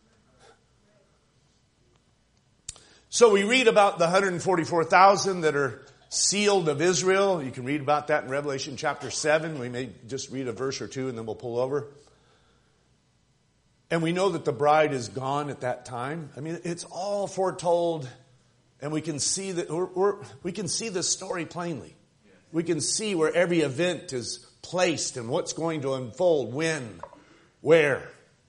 So we read about the one hundred forty-four thousand that are sealed of Israel. You can read about that in Revelation chapter seven. We may just read a verse or two and then we'll pull over. And we know that the bride is gone at that time. I mean, it's all foretold, and we can see that we're, we're, we can see the story plainly. We can see where every event is placed and what's going to unfold, when, where.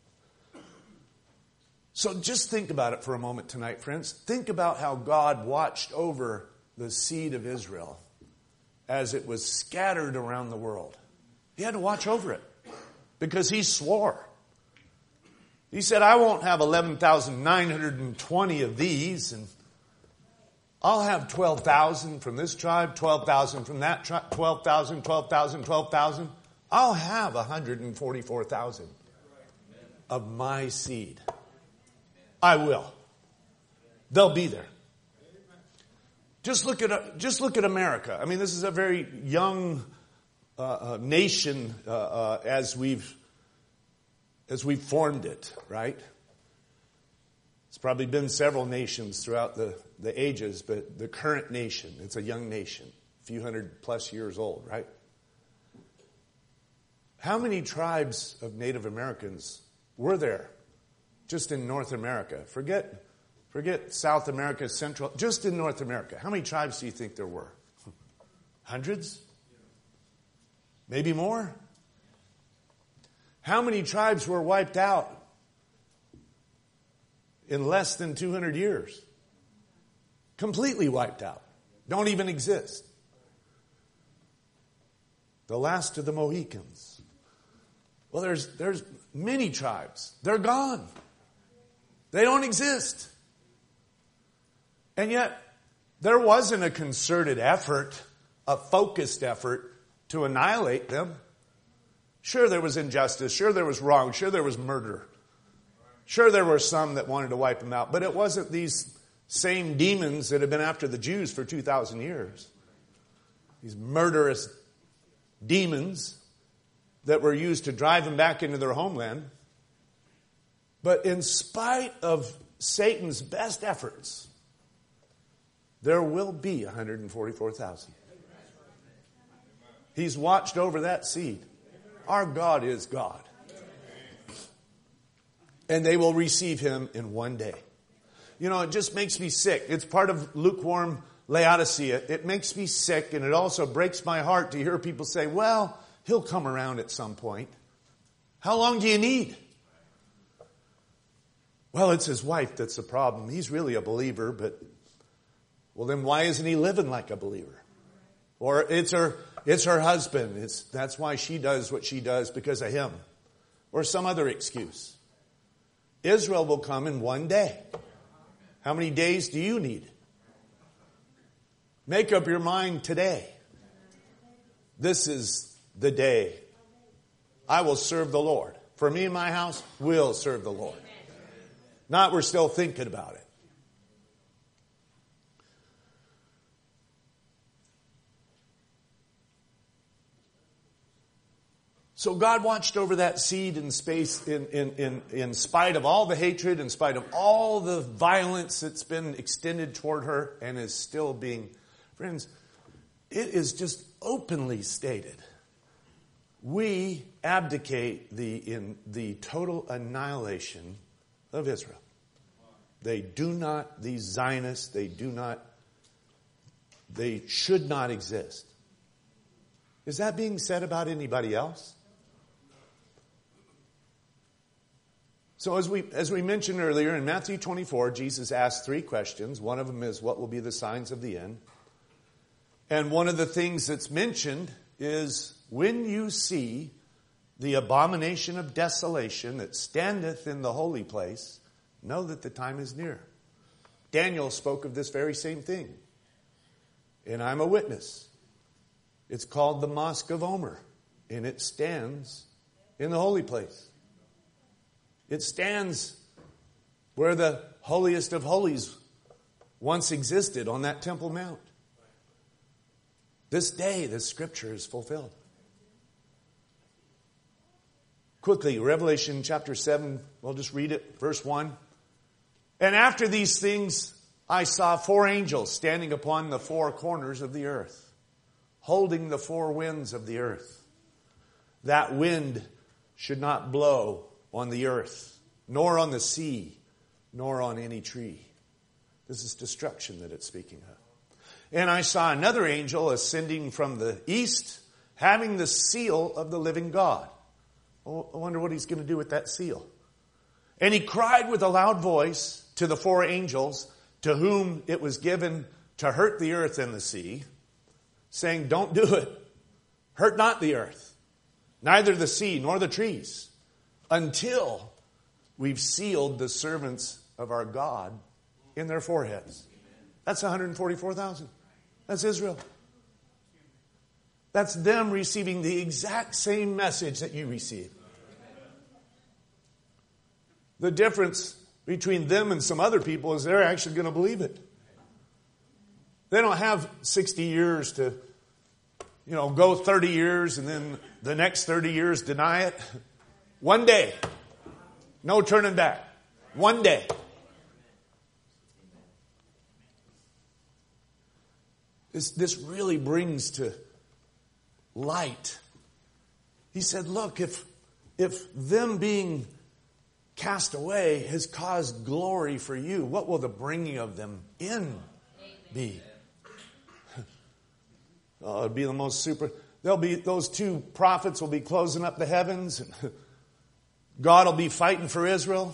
So just think about it for a moment tonight, friends. Think about how God watched over the seed of Israel as it was scattered around the world. He had to watch over it because he swore. He said, I won't have eleven thousand nine hundred twenty of these, and I'll have twelve thousand from this tribe, twelve thousand from that tribe, twelve thousand, twelve thousand, twelve thousand. I'll have one hundred forty-four thousand of my seed. I will. They'll be there. Just look at just look at America. I mean, this is a very young uh, uh, nation uh, uh, as we've as we've formed it, right? It's probably been several nations throughout the, the ages, but the current nation, it's a young nation, a few hundred plus years old, right? How many tribes of Native Americans were there just in North America? Forget, forget South America, Central, just in North America. How many tribes do you think there were? Hundreds? Maybe more? How many tribes were wiped out in less than two hundred years? Completely wiped out. Don't even exist. The last of the Mohicans. Well, there's, there's many tribes. They're gone. They don't exist. And yet, there wasn't a concerted effort, a focused effort to annihilate them. Sure, there was injustice. Sure, there was wrong. Sure, there was murder. Sure, there were some that wanted to wipe them out. But it wasn't these same demons that have been after the Jews for two thousand years. These murderous demons that were used to drive them back into their homeland. But in spite of Satan's best efforts, there will be one hundred forty-four thousand. He's watched over that seed. Our God is God. And they will receive him in one day. You know, it just makes me sick. It's part of lukewarm Laodicea. It makes me sick, and it also breaks my heart to hear people say, well, he'll come around at some point. How long do you need? Well, it's his wife that's the problem. He's really a believer, but, well, then why isn't he living like a believer? Or it's her, it's her husband. It's, that's why she does what she does, because of him. Or some other excuse. Israel will come in one day. How many days do you need? Make up your mind today. This is the day I will serve the Lord. For me and my house, we'll serve the Lord. Not we're still thinking about it. So God watched over that seed in space in, in, in, in spite of all the hatred, in spite of all the violence that's been extended toward her and is still being. Friends, it is just openly stated. We abdicate the, in the total annihilation of Israel. They do not, these Zionists, they do not, they should not exist. Is that being said about anybody else? So as we as we mentioned earlier, in Matthew twenty-four, Jesus asked three questions. One of them is, what will be the signs of the end? And one of the things that's mentioned is, when you see the abomination of desolation that standeth in the holy place, know that the time is near. Daniel spoke of this very same thing. And I'm a witness. It's called the Mosque of Omer. And it stands in the holy place. It stands where the holiest of holies once existed, on that Temple Mount. This day, this scripture is fulfilled. Quickly, Revelation chapter seven, we'll just read it, verse one. And after these things, I saw four angels standing upon the four corners of the earth, holding the four winds of the earth. That wind should not blow on the earth, nor on the sea, nor on any tree. This is destruction that it's speaking of. And I saw another angel ascending from the east, having the seal of the living God. Oh, I wonder what he's going to do with that seal. And he cried with a loud voice to the four angels to whom it was given to hurt the earth and the sea, saying, don't do it. Hurt not the earth, neither the sea nor the trees, until we've sealed the servants of our God in their foreheads. That's one hundred forty-four thousand. That's Israel. That's them receiving the exact same message that you received. The difference between them and some other people is they're actually going to believe it. They don't have sixty years to, you know, go thirty years and then the next thirty years deny it. One day. No turning back. One day. This, this really brings to light. He said, look, if, if them being cast away has caused glory for you, what will the bringing of them in be? Oh, it'll be the most super. There'll be, those two prophets will be closing up the heavens. And God will be fighting for Israel.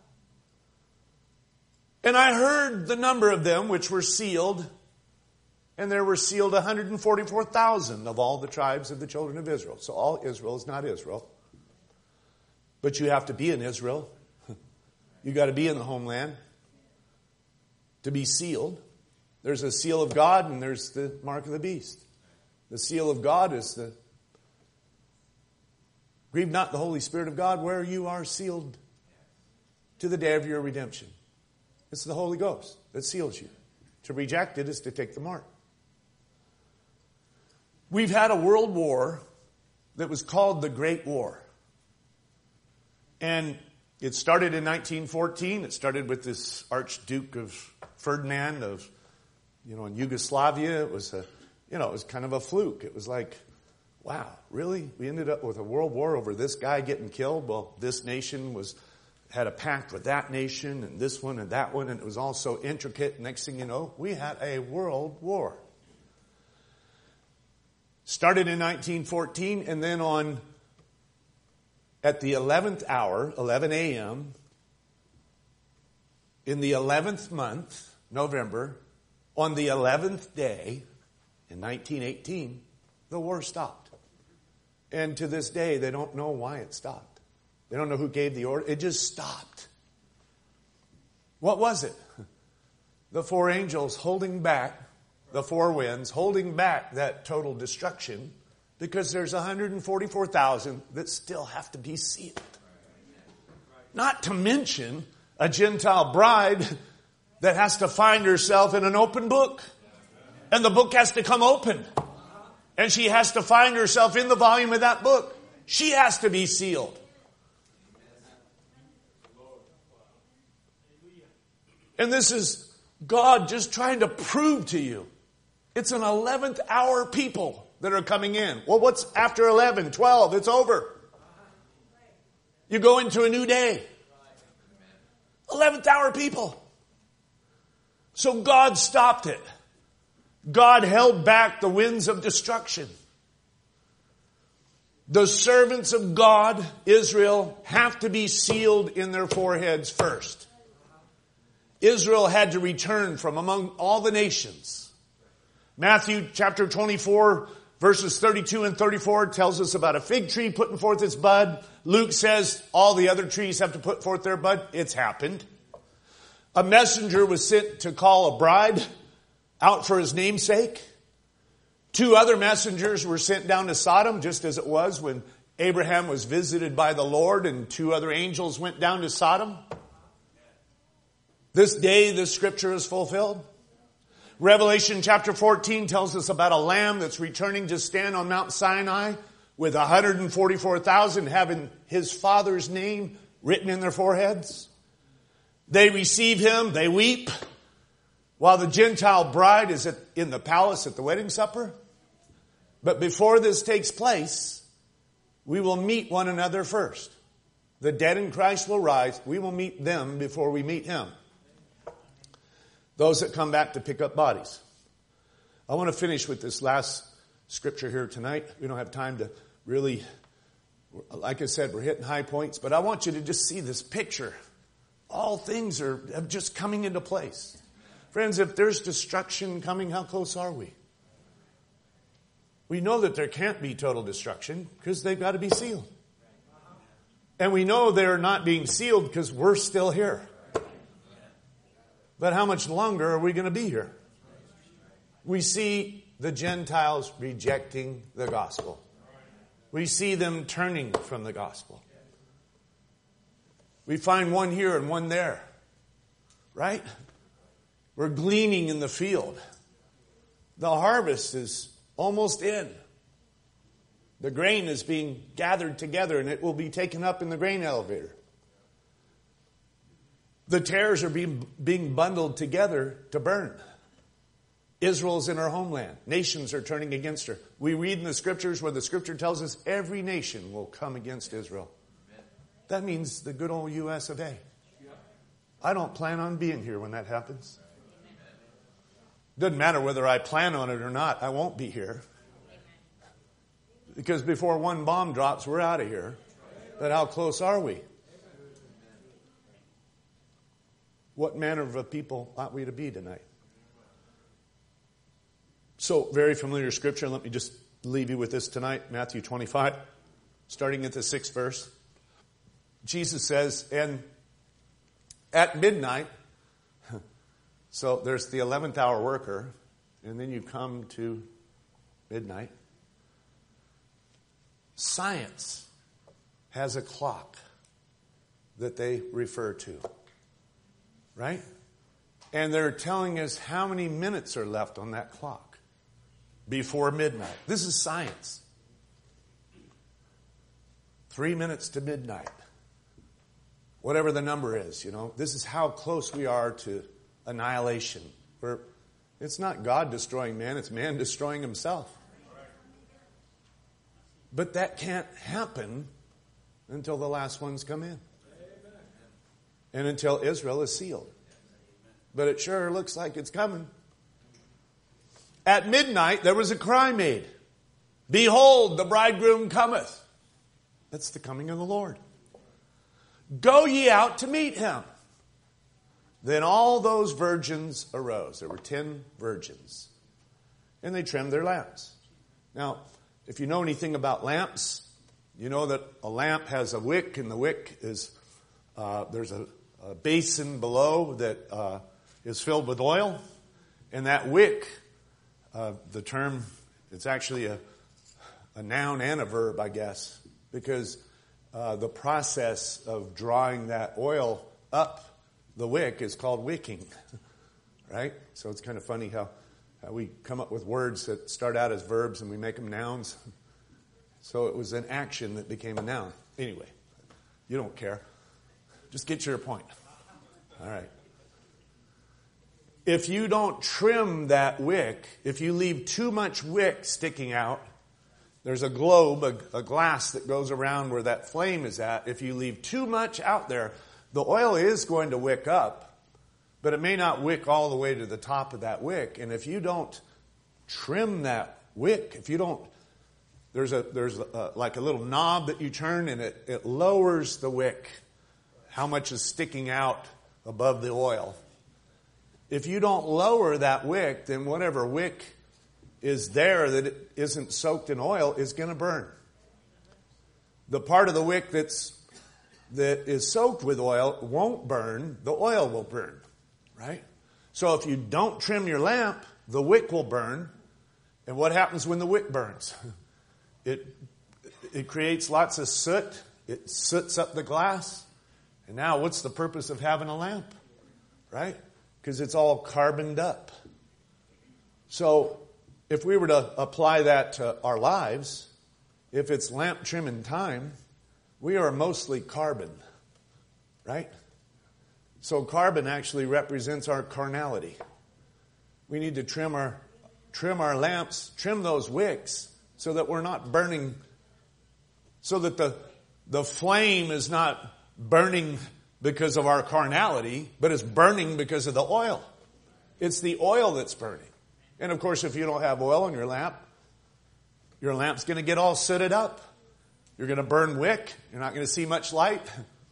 And I heard the number of them which were sealed. And there were sealed one hundred forty-four thousand of all the tribes of the children of Israel. So all Israel is not Israel. But you have to be in Israel. You got to be in the homeland to be sealed. There's a seal of God and there's the mark of the beast. The seal of God is the grieve not the Holy Spirit of God, where you are sealed to the day of your redemption. It's the Holy Ghost that seals you. To reject it is to take the mark. We've had a world war that was called the Great War. And it started in nineteen fourteen. It started with this Archduke of Ferdinand of, you know, in Yugoslavia. It was a, you know, it was kind of a fluke. It was like, wow, really? We ended up with a world war over this guy getting killed? Well, this nation was had a pact with that nation and this one and that one, and it was all so intricate. Next thing you know, we had a world war. Started in nineteen fourteen, and then on at the eleventh hour, eleven a.m., in the eleventh month, November, on the eleventh day in nineteen eighteen, the war stopped. And to this day, they don't know why it stopped. They don't know who gave the order. It just stopped. What was it? The four angels holding back the four winds, holding back that total destruction, because there's one hundred forty-four thousand that still have to be sealed. Not to mention a Gentile bride that has to find herself in an open book. And the book has to come open. And she has to find herself in the volume of that book. She has to be sealed. And this is God just trying to prove to you It's an eleventh hour people that are coming in. Well, what's after eleven, twelve? It's over. You go into a new day. eleventh hour people. So God stopped it. God held back the winds of destruction. The servants of God, Israel, have to be sealed in their foreheads first. Israel had to return from among all the nations. Matthew chapter twenty-four, verses thirty-two and thirty-four tells us about a fig tree putting forth its bud. Luke says all the other trees have to put forth their bud. It's happened. A messenger was sent to call a bride out for his namesake. Two other messengers were sent down to Sodom, just as it was when Abraham was visited by the Lord and two other angels went down to Sodom. This day, this scripture is fulfilled. Revelation chapter fourteen tells us about a lamb that's returning to stand on Mount Sinai with one hundred forty-four thousand having his father's name written in their foreheads. They receive him, they weep, while the Gentile bride is at, in the palace at the wedding supper. But before this takes place, we will meet one another first. The dead in Christ will rise. We will meet them before we meet him. Those that come back to pick up bodies. I want to finish with this last scripture here tonight. We don't have time to really, like I said, we're hitting high points, but I want you to just see this picture. All things are just coming into place. Friends, if there's destruction coming, how close are we? We know that there can't be total destruction because they've got to be sealed. And we know they're not being sealed because we're still here. But how much longer are we going to be here? We see the Gentiles rejecting the gospel. We see them turning from the gospel. We find one here and one there. Right? We're gleaning in the field. The harvest is almost in. The grain is being gathered together and it will be taken up in the grain elevator. The tares are being, being bundled together to burn. Israel's in her homeland. Nations are turning against her. We read in the scriptures where the scripture tells us every nation will come against Israel. That means the good old U S of A. I don't plan on being here when that happens. Doesn't matter whether I plan on it or not. I won't be here. Because before one bomb drops, we're out of here. But how close are we? What manner of a people ought we to be tonight? So, very familiar scripture. Let me just leave you with this tonight. Matthew twenty-five, starting at the sixth verse. Jesus says, and at midnight, so there's the eleventh hour worker, and then you come to midnight. Science has a clock that they refer to. Right? And they're telling us how many minutes are left on that clock before midnight. This is science. Three minutes to midnight. Whatever the number is, you know. This is how close we are to annihilation. Where it's not God destroying man, it's man destroying himself. But that can't happen until the last ones come in. And until Israel is sealed. But it sure looks like it's coming. At midnight, there was a cry made. Behold, the bridegroom cometh. That's the coming of the Lord. Go ye out to meet him. Then all those virgins arose. There were ten virgins. And they trimmed their lamps. Now, if you know anything about lamps, you know that a lamp has a wick, and the wick is, uh, there's a, a basin below that uh, is filled with oil. And that wick, uh, the term, it's actually a, a noun and a verb, I guess, because uh, the process of drawing that oil up the wick is called wicking, right? So it's kind of funny how, how we come up with words that start out as verbs and we make them nouns. So it was an action that became a noun. Anyway, you don't care. Just get your point. All right. if you don't trim that wick, if you leave too much wick sticking out, there's a globe, a, a glass that goes around where that flame is at. If you leave too much out there, the oil is going to wick up, but it may not wick all the way to the top of that wick. And if you don't trim that wick, if you don't, there's a there's a, like a little knob that you turn and it, it lowers the wick, how much is sticking out above the oil. If you don't lower that wick, then whatever wick is there that isn't soaked in oil is going to burn. The part of the wick that's that is soaked with oil won't burn. The oil will burn, right? So if you don't trim your lamp, the wick will burn. And what happens when the wick burns? It it creates lots of soot. It soots up the glass. And now what's the purpose of having a lamp, right? Because it's all carboned up. So if we were to apply that to our lives, if it's lamp trimming time, we are mostly carbon, right? So carbon actually represents our carnality. We need to trim our trim our lamps, trim those wicks so that we're not burning, so that the the flame is not burning because of our carnality, but it's burning because of the oil. It's the oil that's burning. And of course, if you don't have oil in your lamp, your lamp's going to get all sooted up. You're going to burn wick. You're not going to see much light.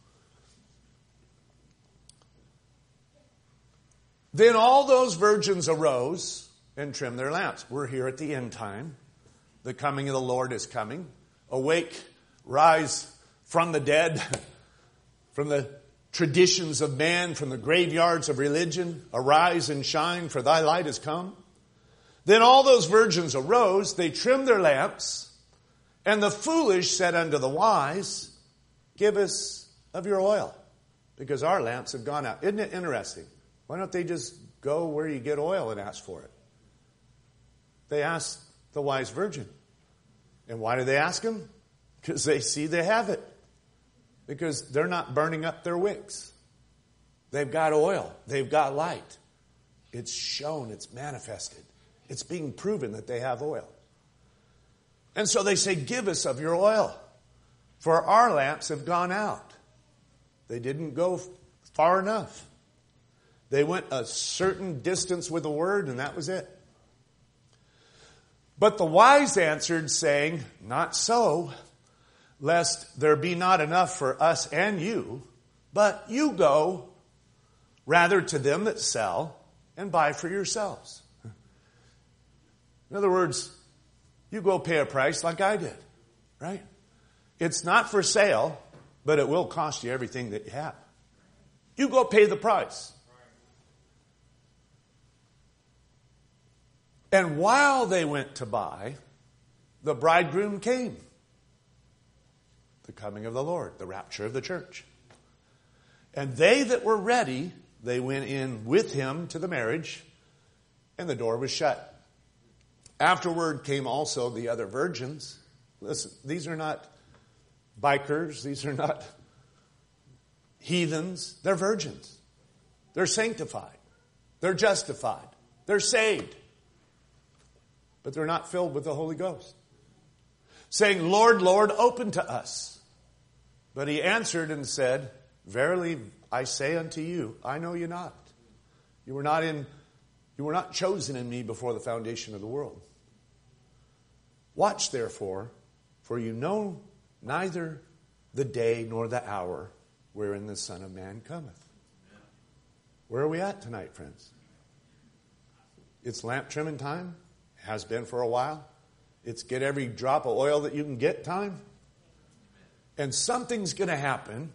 Then all those virgins arose and trimmed their lamps. We're here at the end time. The coming of the Lord is coming. Awake, rise from the dead, from the traditions of man, from the graveyards of religion. Arise and shine, for thy light has come. Then all those virgins arose, they trimmed their lamps, and the foolish said unto the wise, give us of your oil, because our lamps have gone out. Isn't it interesting? Why don't they just go where you get oil and ask for it? They asked the wise virgin. And why do they ask him? Because they see they have it. Because they're not burning up their wicks. They've got oil. They've got light. It's shown. It's manifested. It's being proven that they have oil. And so they say, give us of your oil, for our lamps have gone out. They didn't go far enough. They went a certain distance with the word, and that was it. But the wise answered, saying, not so, lest there be not enough for us and you, but you go rather to them that sell and buy for yourselves. In other words, you go pay a price like I did, right? It's not for sale, but it will cost you everything that you have. You go pay the price. And while they went to buy, the bridegroom came. The coming of the Lord, the rapture of the church. And they that were ready, they went in with him to the marriage, and the door was shut. Afterward came also the other virgins. Listen, these are not bikers. These are not heathens. They're virgins. They're sanctified. They're justified. They're saved. But they're not filled with the Holy Ghost. Saying, Lord, Lord, open to us. But he answered and said, verily I say unto you, I know you not. You were not in, you were not chosen in me before the foundation of the world. Watch therefore, for you know neither the day nor the hour wherein the Son of Man cometh. Where are we at tonight, friends? It's lamp trimming time. Has been for a while. It's get every drop of oil that you can get time. And something's going to happen.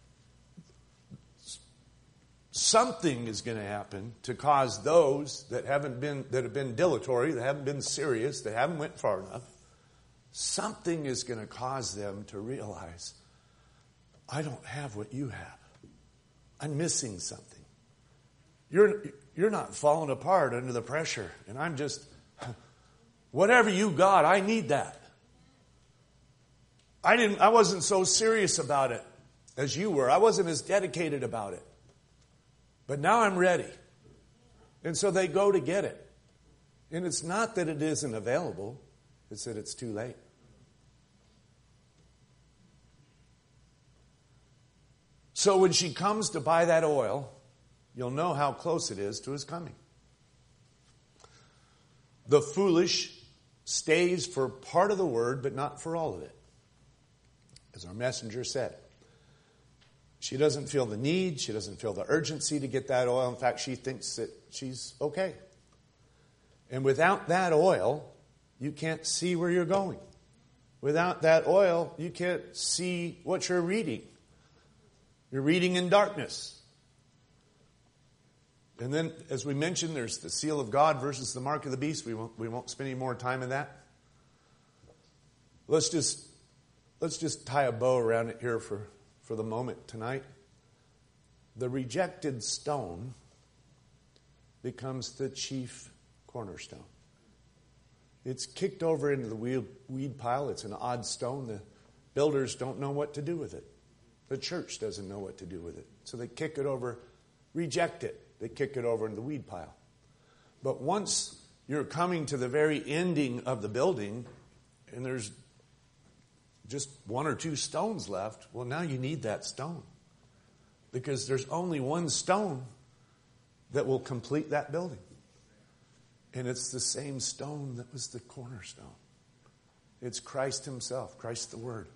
Something is going to happen to cause those that haven't been, that have been dilatory, that haven't been serious, that haven't went far enough. Something is going to cause them to realize, I don't have what you have. I'm missing something. You're, you're not falling apart under the pressure. And I'm just, whatever you got, I need that. I didn't, I wasn't so serious about it as you were. I wasn't as dedicated about it. But now I'm ready. And so they go to get it. And it's not that it isn't available, it's that it's too late. So when she comes to buy that oil, you'll know how close it is to his coming. The foolish stays for part of the word, but not for all of it. As our messenger said. She doesn't feel the need. She doesn't feel the urgency to get that oil. In fact, she thinks that she's okay. And without that oil, you can't see where you're going. Without that oil, you can't see what you're reading. You're reading in darkness. And then, as we mentioned, there's the seal of God versus the mark of the beast. We won't, we won't spend any more time in that. Let's just, let's just tie a bow around it here for, for the moment tonight. The rejected stone becomes the chief cornerstone. It's kicked over into the weed, weed pile. It's an odd stone. The builders don't know what to do with it. The church doesn't know what to do with it. So they kick it over, reject it. They kick it over in the weed pile. But once you're coming to the very ending of the building and there's just one or two stones left, well, now you need that stone. Because there's only one stone that will complete that building. And it's the same stone that was the cornerstone. It's Christ himself, Christ the Word.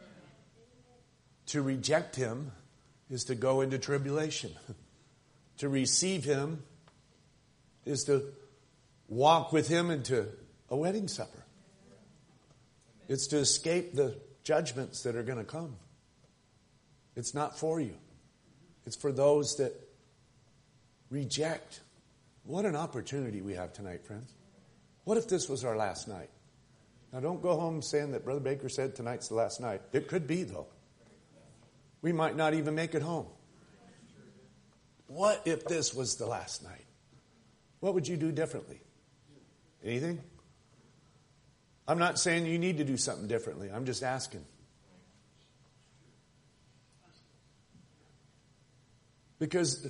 To reject him is to go into tribulation. To receive him is to walk with him into a wedding supper. It's to escape the judgments that are going to come. It's not for you. It's for those that reject. What an opportunity we have tonight, friends. What if this was our last night? Now, don't go home saying that Brother Baker said tonight's the last night. It could be, though. We might not even make it home. What if this was the last night? What would you do differently? Anything? I'm not saying you need to do something differently. I'm just asking. Because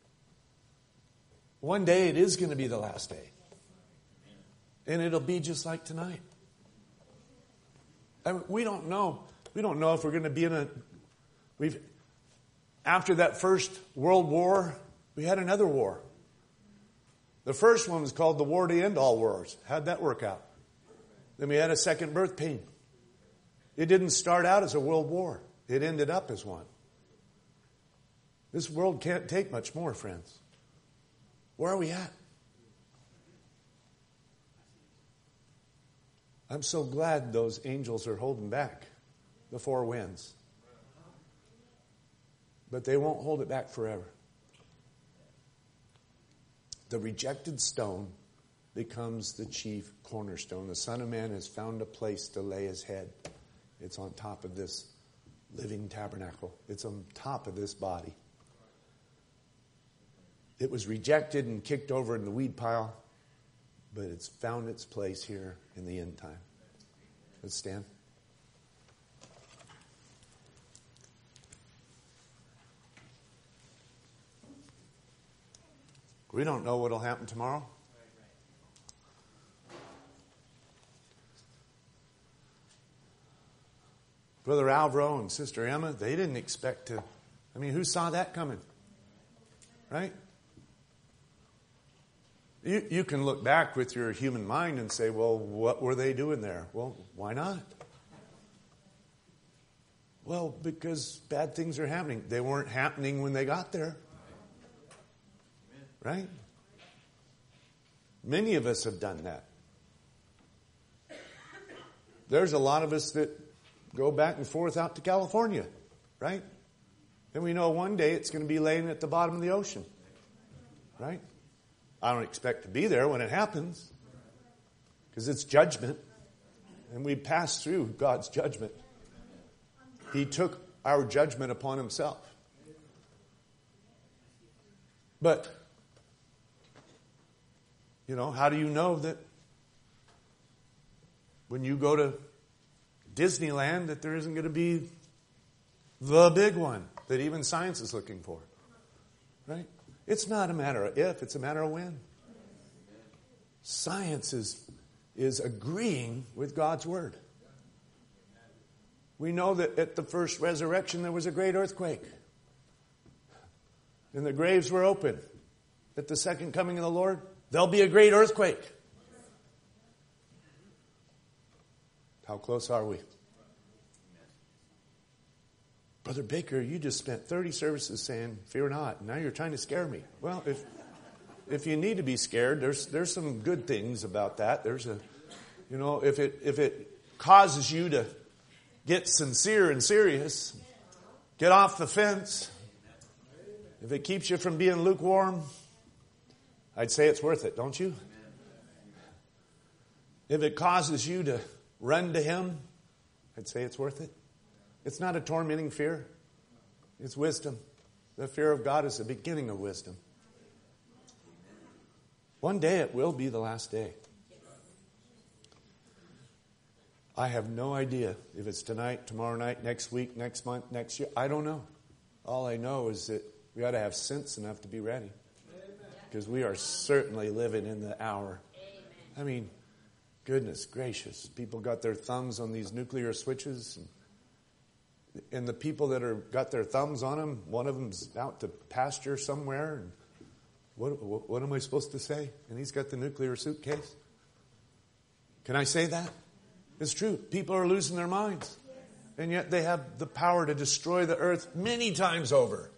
one day it is going to be the last day. And it'll be just like tonight. I mean, we don't know. We don't know if we're going to be in a... We've After that first World War, we had another war. The first one was called the War to End All Wars. How'd that work out? Then we had a second birth pain. It didn't start out as a world war. It ended up as one. This world can't take much more, friends. Where are we at? I'm so glad those angels are holding back the four winds. But they won't hold it back forever. The rejected stone becomes the chief cornerstone. The Son of Man has found a place to lay his head. It's on top of this living tabernacle. It's on top of this body. It was rejected and kicked over in the weed pile, but it's found its place here in the end time. Let's stand. We don't know what will happen tomorrow. Brother Alvaro and Sister Emma, they didn't expect to. I mean, who saw that coming? Right? You, you can look back with your human mind and say, well, what were they doing there? Well, why not? Well, because bad things are happening. They weren't happening when they got there. Right? Many of us have done that. There's a lot of us that go back and forth out to California, right? And we know one day it's going to be laying at the bottom of the ocean, right? I don't expect to be there when it happens because it's judgment. And we pass through God's judgment. He took our judgment upon himself. But you know, how do you know that when you go to Disneyland that there isn't going to be the big one that even science is looking for? Right? It's not a matter of if, it's a matter of when. Science is, is agreeing with God's word. We know that at the first resurrection there was a great earthquake. And the graves were open. At the second coming of the Lord, there'll be a great earthquake. How close are we? Brother Baker, you just spent thirty services saying, fear not. Now you're trying to scare me. Well, if if you need to be scared, there's there's some good things about that. There's a, you know, if it if it causes you to get sincere and serious, get off the fence, if it keeps you from being lukewarm, I'd say it's worth it, don't you? If it causes you to run to Him, I'd say it's worth it. It's not a tormenting fear. It's wisdom. The fear of God is the beginning of wisdom. One day it will be the last day. I have no idea if it's tonight, tomorrow night, next week, next month, next year. I don't know. All I know is that we ought to have sense enough to be ready. Because we are certainly living in the hour. I mean, goodness gracious. People got their thumbs on these nuclear switches. And, and the people that are got their thumbs on them, one of them's out to pasture somewhere. And what, what, what am I supposed to say? And he's got the nuclear suitcase. Can I say that? It's true. People are losing their minds. And yet they have the power to destroy the earth many times over.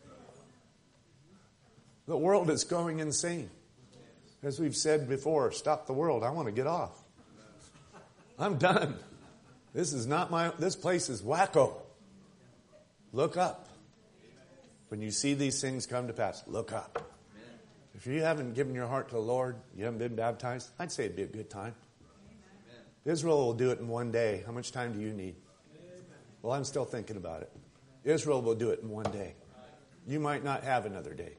The world is going insane. As we've said before, stop the world. I want to get off. I'm done. This is not my, this place is wacko. Look up. When you see these things come to pass, look up. If you haven't given your heart to the Lord, you haven't been baptized, I'd say it'd be a good time. Israel will do it in one day. How much time do you need? Well, I'm still thinking about it. Israel will do it in one day. You might not have another day.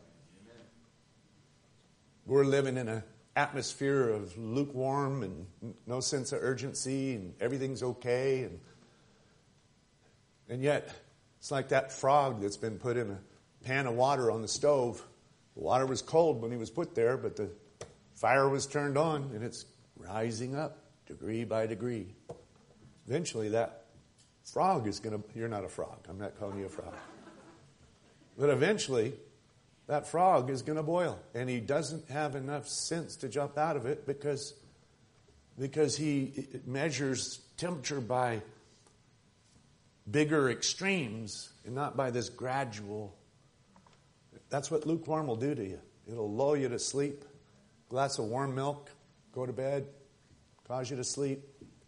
We're living in an atmosphere of lukewarm and no sense of urgency and everything's okay. And, and yet, it's like that frog that's been put in a pan of water on the stove. The water was cold when he was put there, but the fire was turned on and it's rising up degree by degree. Eventually that frog is going to, you're not a frog, I'm not calling you a frog. But eventually that frog is going to boil. And he doesn't have enough sense to jump out of it because, because he measures temperature by bigger extremes and not by this gradual. That's what lukewarm will do to you. It'll lull you to sleep. Glass of warm milk, go to bed, cause you to sleep.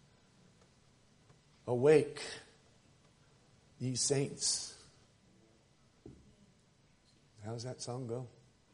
Awake, ye saints. How does that song go?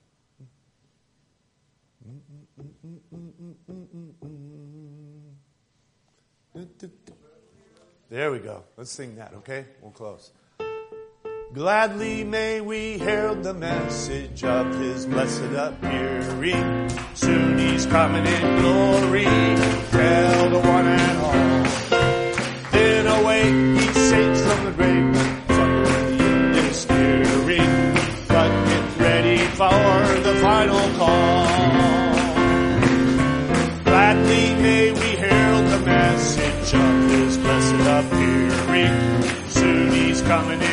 There we go. Let's sing that, okay? We'll close. Gladly may we herald the message of His blessed appearing. Soon He's coming in glory. Tell the one and all. Then awake, ye saints from the grave. Succor the end is nearing. But get ready for the final call. Gladly may we herald the message of His blessed appearing. Soon He's coming in.